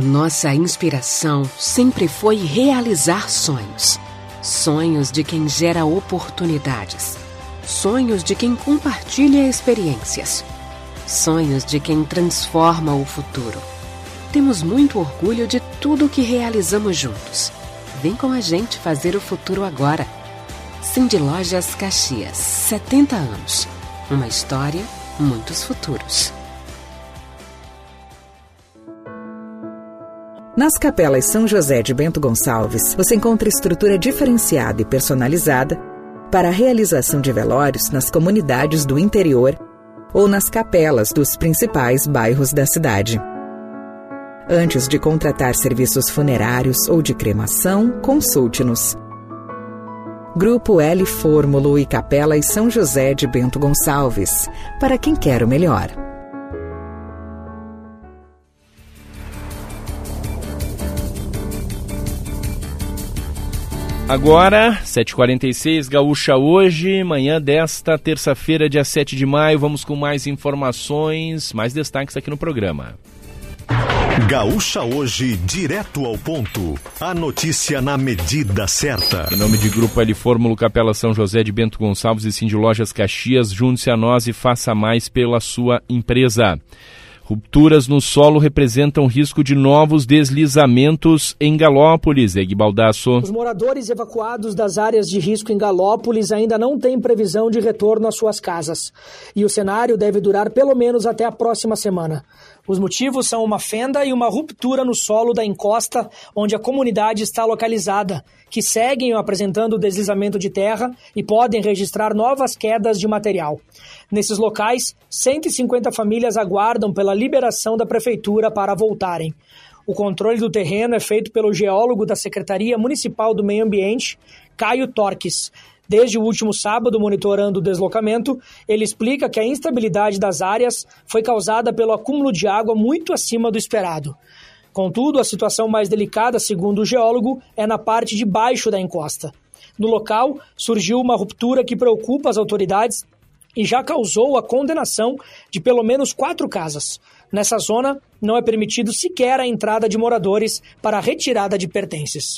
nossa inspiração sempre foi realizar sonhos. Sonhos de quem gera oportunidades. Sonhos de quem compartilha experiências. Sonhos de quem transforma o futuro. Temos muito orgulho de tudo o que realizamos juntos. Vem com a gente fazer o futuro agora. Cindy Lojas Caxias, setenta anos. Uma história, muitos futuros. Nas Capelas São José de Bento Gonçalves, você encontra estrutura diferenciada e personalizada para a realização de velórios nas comunidades do interior ou nas capelas dos principais bairros da cidade. Antes de contratar serviços funerários ou de cremação, consulte-nos. Grupo L Fórmulo e Capelas São José de Bento Gonçalves, para quem quer o melhor. Agora, sete e quarenta e seis, Gaúcha hoje, manhã desta terça-feira, dia sete de maio, vamos com mais informações, mais destaques aqui no programa. Gaúcha hoje, direto ao ponto. A notícia na medida certa. Em nome de Grupo L Fórmulo, Capela São José de Bento Gonçalves e Cindy Lojas Caxias, junte-se a nós e faça mais pela sua empresa. Rupturas no solo representam risco de novos deslizamentos em Galópolis. Egui Baldasso. Os moradores evacuados das áreas de risco em Galópolis ainda não têm previsão de retorno às suas casas. E o cenário deve durar pelo menos até a próxima semana. Os motivos são uma fenda e uma ruptura no solo da encosta onde a comunidade está localizada, que seguem apresentando deslizamento de terra e podem registrar novas quedas de material. Nesses locais, cento e cinquenta famílias aguardam pela liberação da prefeitura para voltarem. O controle do terreno é feito pelo geólogo da Secretaria Municipal do Meio Ambiente, Caio Torques. Desde o último sábado, monitorando o deslocamento, ele explica que a instabilidade das áreas foi causada pelo acúmulo de água muito acima do esperado. Contudo, a situação mais delicada, segundo o geólogo, é na parte de baixo da encosta. No local, surgiu uma ruptura que preocupa as autoridades e já causou a condenação de pelo menos quatro casas. Nessa zona, não é permitido sequer a entrada de moradores para a retirada de pertences.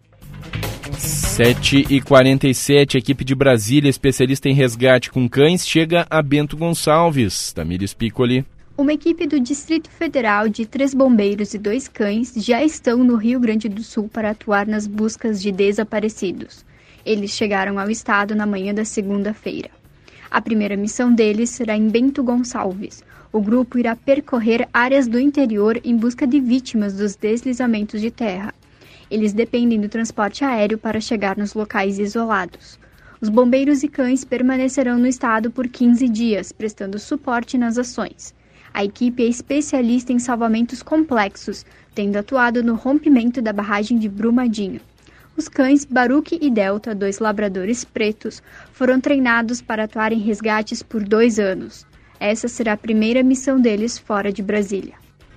sete e quarenta e sete, equipe de Brasília, especialista em resgate com cães, chega a Bento Gonçalves. Tamires Piccoli. Uma equipe do Distrito Federal de três bombeiros e dois cães já estão no Rio Grande do Sul para atuar nas buscas de desaparecidos. Eles chegaram ao estado na manhã da segunda-feira. A primeira missão deles será em Bento Gonçalves. O grupo irá percorrer áreas do interior em busca de vítimas dos deslizamentos de terra. Eles dependem do transporte aéreo para chegar nos locais isolados. Os bombeiros e cães permanecerão no estado por quinze dias, prestando suporte nas ações. A equipe é especialista em salvamentos complexos, tendo atuado no rompimento da barragem de Brumadinho. Os cães Baruque e Delta, dois labradores pretos, foram treinados para atuar em resgates por dois anos. Essa será a primeira missão deles fora de Brasília.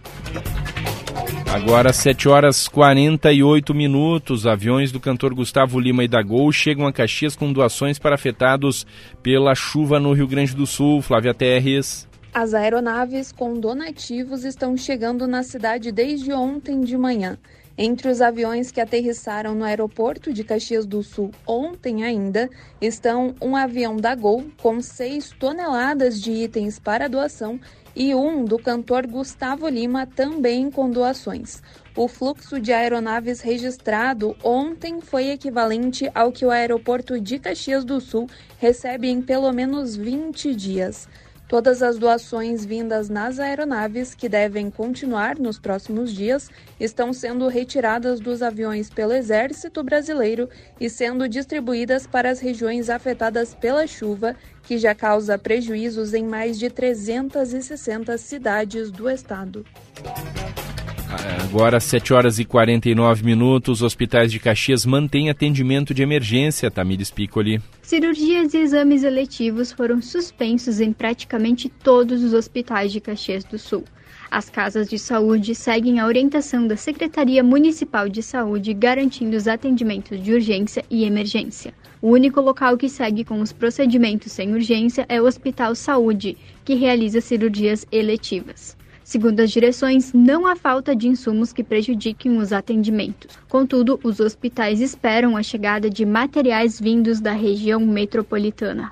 Agora, sete horas e quarenta e oito minutos, aviões do cantor Gustavo Lima e da Gol chegam a Caxias com doações para afetados pela chuva no Rio Grande do Sul. Flávia Terres. As aeronaves com donativos estão chegando na cidade desde ontem de manhã. Entre os aviões que aterrissaram no aeroporto de Caxias do Sul ontem ainda, estão um avião da Gol com seis toneladas de itens para doação e um do cantor Gustavo Lima também com doações. O fluxo de aeronaves registrado ontem foi equivalente ao que o aeroporto de Caxias do Sul recebe em pelo menos vinte dias. Todas as doações vindas nas aeronaves, que devem continuar nos próximos dias, estão sendo retiradas dos aviões pelo Exército Brasileiro e sendo distribuídas para as regiões afetadas pela chuva, que já causa prejuízos em mais de trezentas e sessenta cidades do estado. Agora, sete horas e quarenta e nove minutos, hospitais de Caxias mantêm atendimento de emergência. Tamires Piccoli. Cirurgias e exames eletivos foram suspensos em praticamente todos os hospitais de Caxias do Sul. As casas de saúde seguem a orientação da Secretaria Municipal de Saúde, garantindo os atendimentos de urgência e emergência. O único local que segue com os procedimentos sem urgência é o Hospital Saúde, que realiza cirurgias eletivas. Segundo as direções, não há falta de insumos que prejudiquem os atendimentos. Contudo, os hospitais esperam a chegada de materiais vindos da região metropolitana.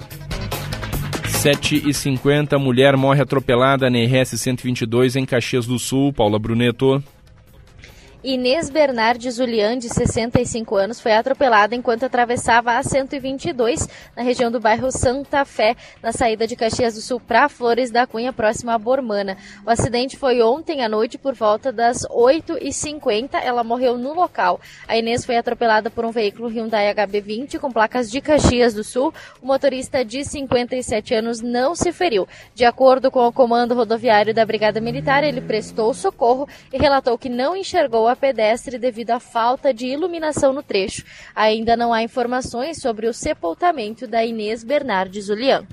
sete e cinquenta, mulher morre atropelada na R S cento e vinte e dois em Caxias do Sul. Paula Bruneto. Inês Bernardes Julian, de sessenta e cinco anos, foi atropelada enquanto atravessava a cento e vinte e dois na região do bairro Santa Fé, na saída de Caxias do Sul para Flores da Cunha, próxima a Bormana. O acidente foi ontem à noite por volta das oito e cinquenta. Ela morreu no local. A Inês foi atropelada por um veículo Hyundai H B vinte com placas de Caxias do Sul. O motorista de cinquenta e sete anos não se feriu. De acordo com o comando rodoviário da Brigada Militar, ele prestou socorro e relatou que não enxergou a pedestre devido à falta de iluminação no trecho. Ainda não há informações sobre o sepultamento da Inês Bernardes Julian.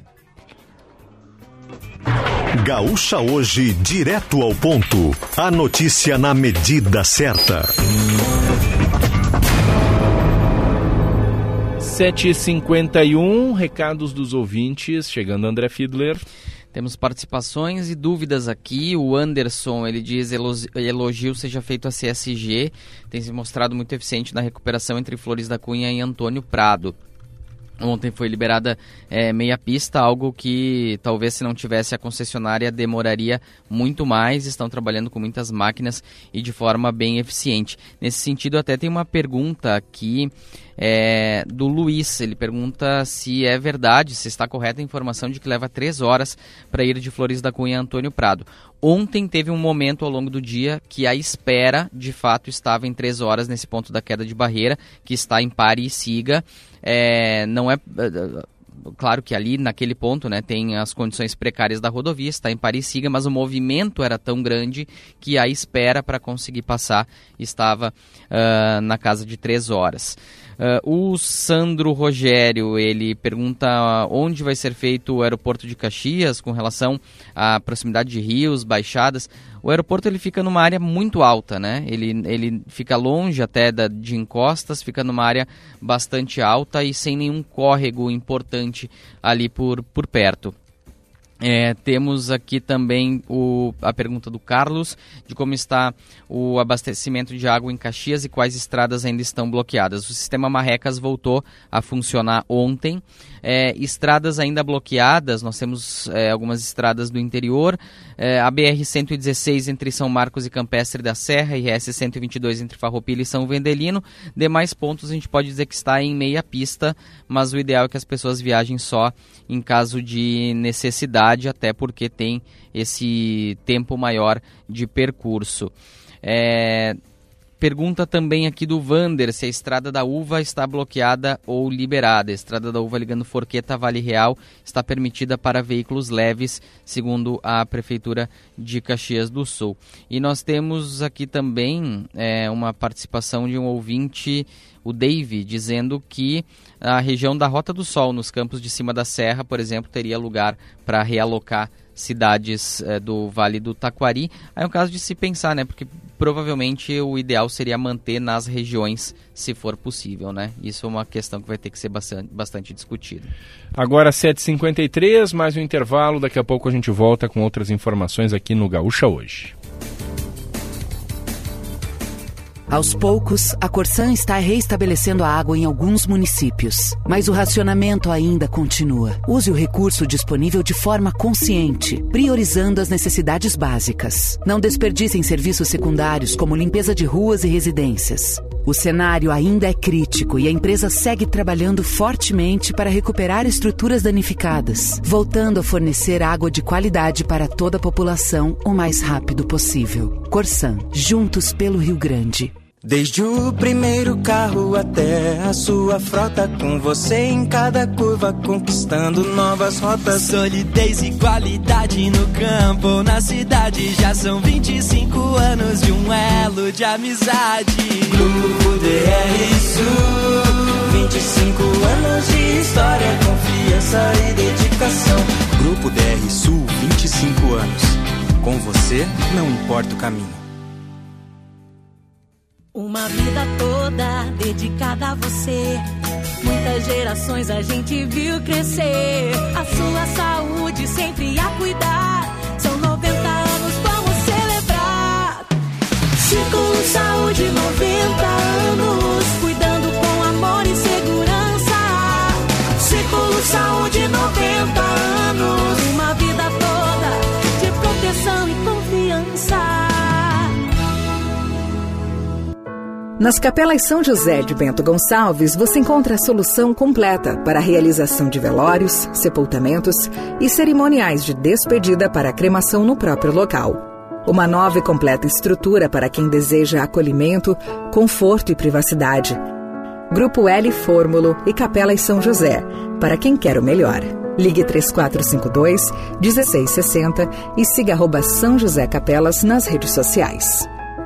Gaúcha Hoje, direto ao ponto. A notícia na medida certa. sete e cinquenta e um, recados dos ouvintes, chegando André Fiedler. Temos participações e dúvidas aqui. O Anderson, ele diz, elogio seja feito a C S G, tem se mostrado muito eficiente na recuperação entre Flores da Cunha e Antônio Prado. Ontem foi liberada é, meia pista, algo que talvez se não tivesse a concessionária demoraria muito mais. Estão trabalhando com muitas máquinas e de forma bem eficiente. Nesse sentido, até tem uma pergunta aqui é, do Luiz. Ele pergunta se é verdade, se está correta a informação de que leva três horas para ir de Flores da Cunha a Antônio Prado. Ontem teve um momento ao longo do dia que a espera, de fato, estava em três horas nesse ponto da queda de barreira, que está em Pare e Siga. É, não é... Claro que ali, naquele ponto, né, tem as condições precárias da rodovia, está em Pare e Siga, mas o movimento era tão grande que a espera para conseguir passar estava uh, na casa de três horas. Uh, o Sandro Rogério, ele pergunta onde vai ser feito o aeroporto de Caxias com relação à proximidade de rios, baixadas. O aeroporto ele fica numa área muito alta, né? Ele, ele fica longe até da, de encostas, fica numa área bastante alta e sem nenhum córrego importante ali por, por perto. É, temos aqui também o, a pergunta do Carlos, de como está o abastecimento de água em Caxias e quais estradas ainda estão bloqueadas. O sistema Marrecas voltou a funcionar ontem. É, estradas ainda bloqueadas, nós temos é, algumas estradas do interior, é, a B R cento e dezesseis entre São Marcos e Campestre da Serra, e R S cento e vinte e dois entre Farroupilha e São Vendelino. Demais pontos a gente pode dizer que está em meia pista, mas o ideal é que as pessoas viajem só em caso de necessidade, até porque tem esse tempo maior de percurso. É... Pergunta também aqui do Vander se a Estrada da Uva está bloqueada ou liberada. A Estrada da Uva ligando Forqueta a Vale Real está permitida para veículos leves, segundo a Prefeitura de Caxias do Sul. E nós temos aqui também é, uma participação de um ouvinte, o Dave, dizendo que a região da Rota do Sol, nos campos de cima da serra, por exemplo, teria lugar para realocar cidades é, do Vale do Taquari. Aí é um caso de se pensar, né? Porque provavelmente o ideal seria manter nas regiões, se for possível, né? Isso é uma questão que vai ter que ser bastante, bastante discutida. Agora sete e cinquenta e três, mais um intervalo. Daqui a pouco a gente volta com outras informações aqui no Gaúcha Hoje. Aos poucos, a Corsan está reestabelecendo a água em alguns municípios, mas o racionamento ainda continua. Use o recurso disponível de forma consciente, priorizando as necessidades básicas. Não desperdicem serviços secundários como limpeza de ruas e residências. O cenário ainda é crítico e a empresa segue trabalhando fortemente para recuperar estruturas danificadas, voltando a fornecer água de qualidade para toda a população o mais rápido possível. Corsan, juntos pelo Rio Grande. Desde o primeiro carro até a sua frota, com você em cada curva, conquistando novas rotas. Solidez e qualidade no campo ou na cidade, já são vinte e cinco anos de um elo de amizade. Grupo D R Sul, vinte e cinco anos de história, confiança e dedicação. Grupo D R Sul, vinte e cinco anos. Com você, não importa o caminho. Uma vida toda dedicada a você. Muitas gerações a gente viu crescer. A sua saúde sempre a cuidar. São noventa anos com Círculo Saúde, noventa anos, cuidando com amor e segurança. Círculo Saúde, noventa anos, uma vida toda de proteção e confiança. Nas Capelas São José de Bento Gonçalves, você encontra a solução completa para a realização de velórios, sepultamentos e cerimoniais de despedida para a cremação no próprio local. Uma nova e completa estrutura para quem deseja acolhimento, conforto e privacidade. Grupo L Fórmulo e Capelas São José, para quem quer o melhor. Ligue três quatro cinco dois, um seis seis zero e siga arroba São José Capelas nas redes sociais.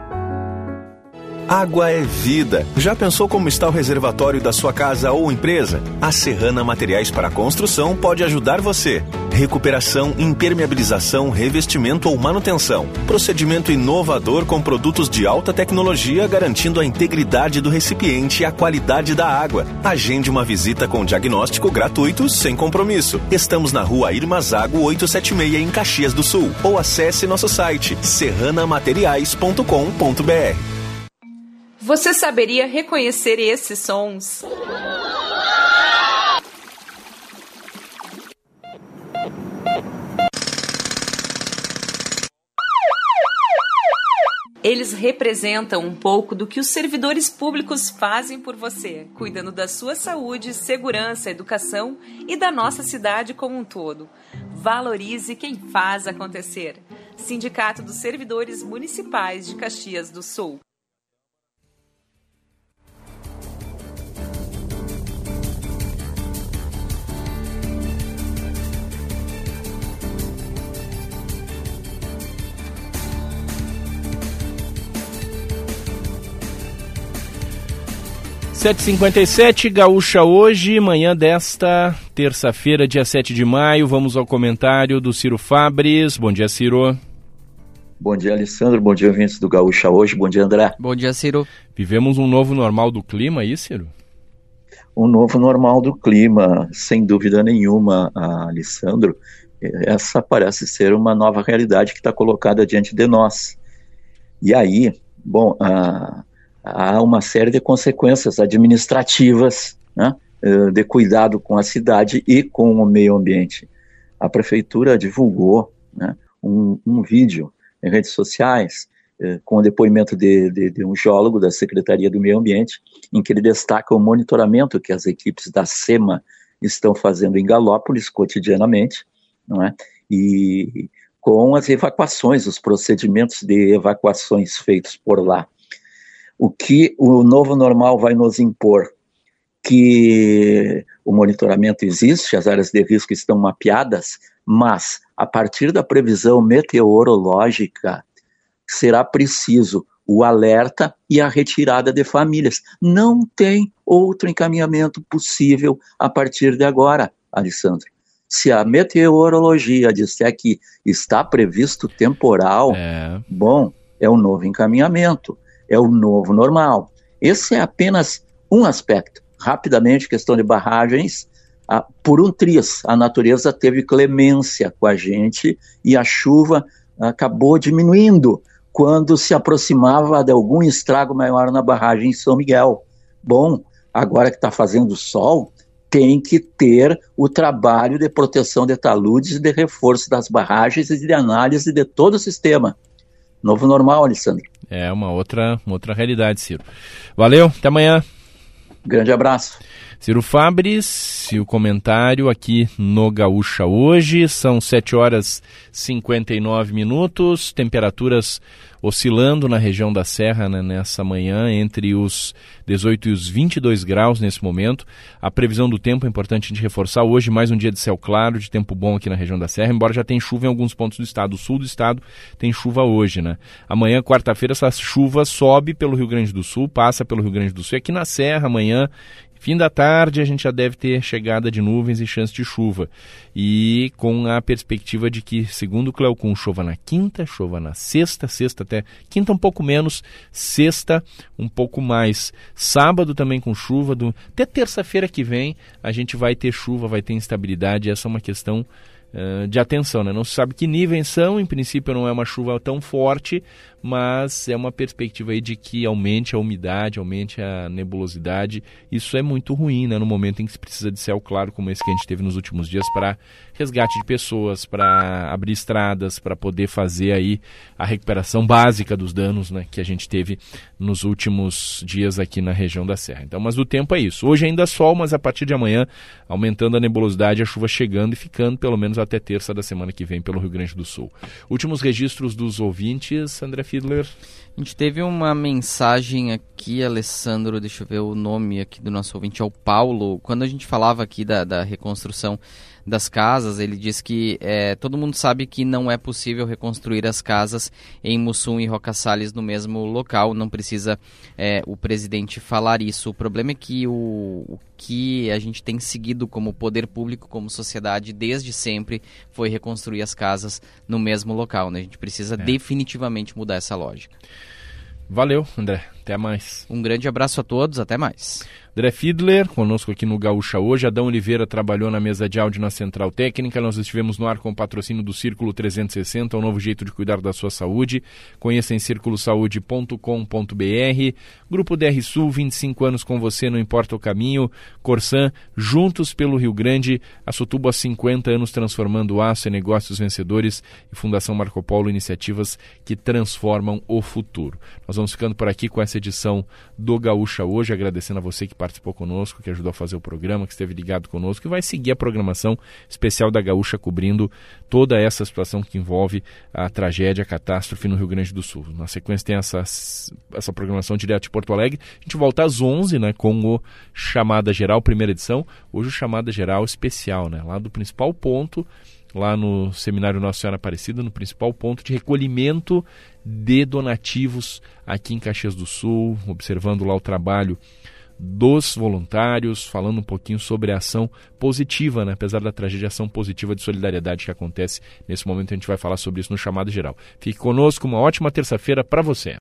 Água é vida. Já pensou como está o reservatório da sua casa ou empresa? A Serrana Materiais para Construção pode ajudar você. Recuperação, impermeabilização, revestimento ou manutenção. Procedimento inovador com produtos de alta tecnologia, garantindo a integridade do recipiente e a qualidade da água. Agende uma visita com diagnóstico gratuito, sem compromisso. Estamos na rua Irma Zago oitocentos e setenta e seis, em Caxias do Sul. Ou acesse nosso site serrana materiais ponto com ponto b r. Você saberia reconhecer esses sons? Eles representam um pouco do que os servidores públicos fazem por você, cuidando da sua saúde, segurança, educação e da nossa cidade como um todo. Valorize quem faz acontecer. Sindicato dos Servidores Municipais de Caxias do Sul. sete e cinquenta e sete, Gaúcha hoje, manhã desta terça-feira, dia sete de maio. Vamos ao comentário do Ciro Fabris. Bom dia, Ciro. Bom dia, Alessandro. Bom dia, ouvintes do Gaúcha hoje. Bom dia, André. Bom dia, Ciro. Vivemos um novo normal do clima aí, Ciro? Um novo normal do clima, sem dúvida nenhuma, Alessandro. Essa parece ser uma nova realidade que está colocada diante de nós. E aí, bom, a... há uma série de consequências administrativas, né, de cuidado com a cidade e com o meio ambiente. A prefeitura divulgou, né, um, um vídeo em redes sociais eh, com o depoimento de, de, de um geólogo da Secretaria do Meio Ambiente, em que ele destaca o monitoramento que as equipes da SEMA estão fazendo em Galópolis cotidianamente, não é? E com as evacuações, os procedimentos de evacuações feitos por lá. O que o novo normal vai nos impor? Que o monitoramento existe, as áreas de risco estão mapeadas, mas a partir da previsão meteorológica será preciso o alerta e a retirada de famílias. Não tem outro encaminhamento possível a partir de agora, Alessandro. Se a meteorologia disser que está previsto temporal, é. bom, é um novo encaminhamento. É o novo normal. Esse é apenas um aspecto. Rapidamente, questão de barragens, ah, por um triz, a natureza teve clemência com a gente e a chuva acabou diminuindo quando se aproximava de algum estrago maior na barragem São Miguel. Bom, agora que está fazendo sol, tem que ter o trabalho de proteção de taludes, de reforço das barragens e de análise de todo o sistema. Novo normal, Alessandro. É uma outra, uma outra realidade, Ciro. Valeu, até amanhã. Grande abraço. Ciro Fabris, e o comentário aqui no Gaúcha hoje. São sete horas e cinquenta e nove minutos, temperaturas oscilando na região da Serra, né, nessa manhã, entre os dezoito e os vinte e dois graus nesse momento. A previsão do tempo é importante a gente reforçar. Hoje mais um dia de céu claro, de tempo bom aqui na região da Serra, embora já tenha chuva em alguns pontos do estado. O sul do estado tem chuva hoje, né? Amanhã, quarta-feira, essa chuva sobe pelo Rio Grande do Sul, passa pelo Rio Grande do Sul. Aqui na Serra, amanhã, fim da tarde, a gente já deve ter chegada de nuvens e chance de chuva. E com a perspectiva de que, segundo o Cleocum, chova na quinta, chova na sexta, sexta até quinta um pouco menos, sexta um pouco mais. Sábado também com chuva, do... até terça-feira que vem a gente vai ter chuva, vai ter instabilidade. Essa é uma questão uh, de atenção, né? Não se sabe que níveis são, em princípio não é uma chuva tão forte, mas é uma perspectiva aí de que aumente a umidade, aumente a nebulosidade. Isso é muito ruim, né, no momento em que se precisa de céu claro como esse que a gente teve nos últimos dias para resgate de pessoas, para abrir estradas, para poder fazer aí a recuperação básica dos danos, né, que a gente teve nos últimos dias aqui na região da Serra. Então, mas o tempo é isso. Hoje ainda sol, mas a partir de amanhã, aumentando a nebulosidade, a chuva chegando e ficando pelo menos até terça da semana que vem pelo Rio Grande do Sul. Últimos registros dos ouvintes, André Fiedler. A gente teve uma mensagem aqui, Alessandro, deixa eu ver o nome aqui do nosso ouvinte, é o Paulo. Quando a gente falava aqui da, da reconstrução das casas, ele diz que é, todo mundo sabe que não é possível reconstruir as casas em Mussum e Roca Salles no mesmo local, não precisa é, o presidente falar isso. O problema é que o, o que a gente tem seguido como poder público, como sociedade, desde sempre, foi reconstruir as casas no mesmo local, né? A gente precisa é. definitivamente mudar essa lógica. Valeu, André. Até mais. Um grande abraço a todos. Até mais. André Fiedler, conosco aqui no Gaúcha hoje. Adão Oliveira trabalhou na mesa de áudio na Central Técnica. Nós estivemos no ar com o patrocínio do Círculo trezentos e sessenta, um novo jeito de cuidar da sua saúde. Conheça em círculo saúde ponto com ponto b r. Grupo D R Sul, vinte e cinco anos com você, não importa o caminho. Corsan, juntos pelo Rio Grande. A Sotubo há cinquenta anos transformando aço em negócios vencedores. E Fundação Marco Polo, iniciativas que transformam o futuro. Nós vamos ficando por aqui com essa edição do Gaúcha hoje, agradecendo a você que participou conosco, que ajudou a fazer o programa, que esteve ligado conosco e vai seguir a programação especial da Gaúcha cobrindo toda essa situação que envolve a tragédia, a catástrofe no Rio Grande do Sul. Na sequência tem essa, essa programação direto de Porto Alegre. A gente volta às onze, né, com o Chamada Geral, primeira edição. Hoje o Chamada Geral especial, né, lá do principal ponto, lá no Seminário Nossa Senhora Aparecida, no principal ponto de recolhimento de donativos aqui em Caxias do Sul, observando lá o trabalho dos voluntários, falando um pouquinho sobre a ação positiva, né? Apesar da tragédia, a ação positiva de solidariedade que acontece nesse momento. A gente vai falar sobre isso no Chamado Geral. Fique conosco, uma ótima terça-feira para você.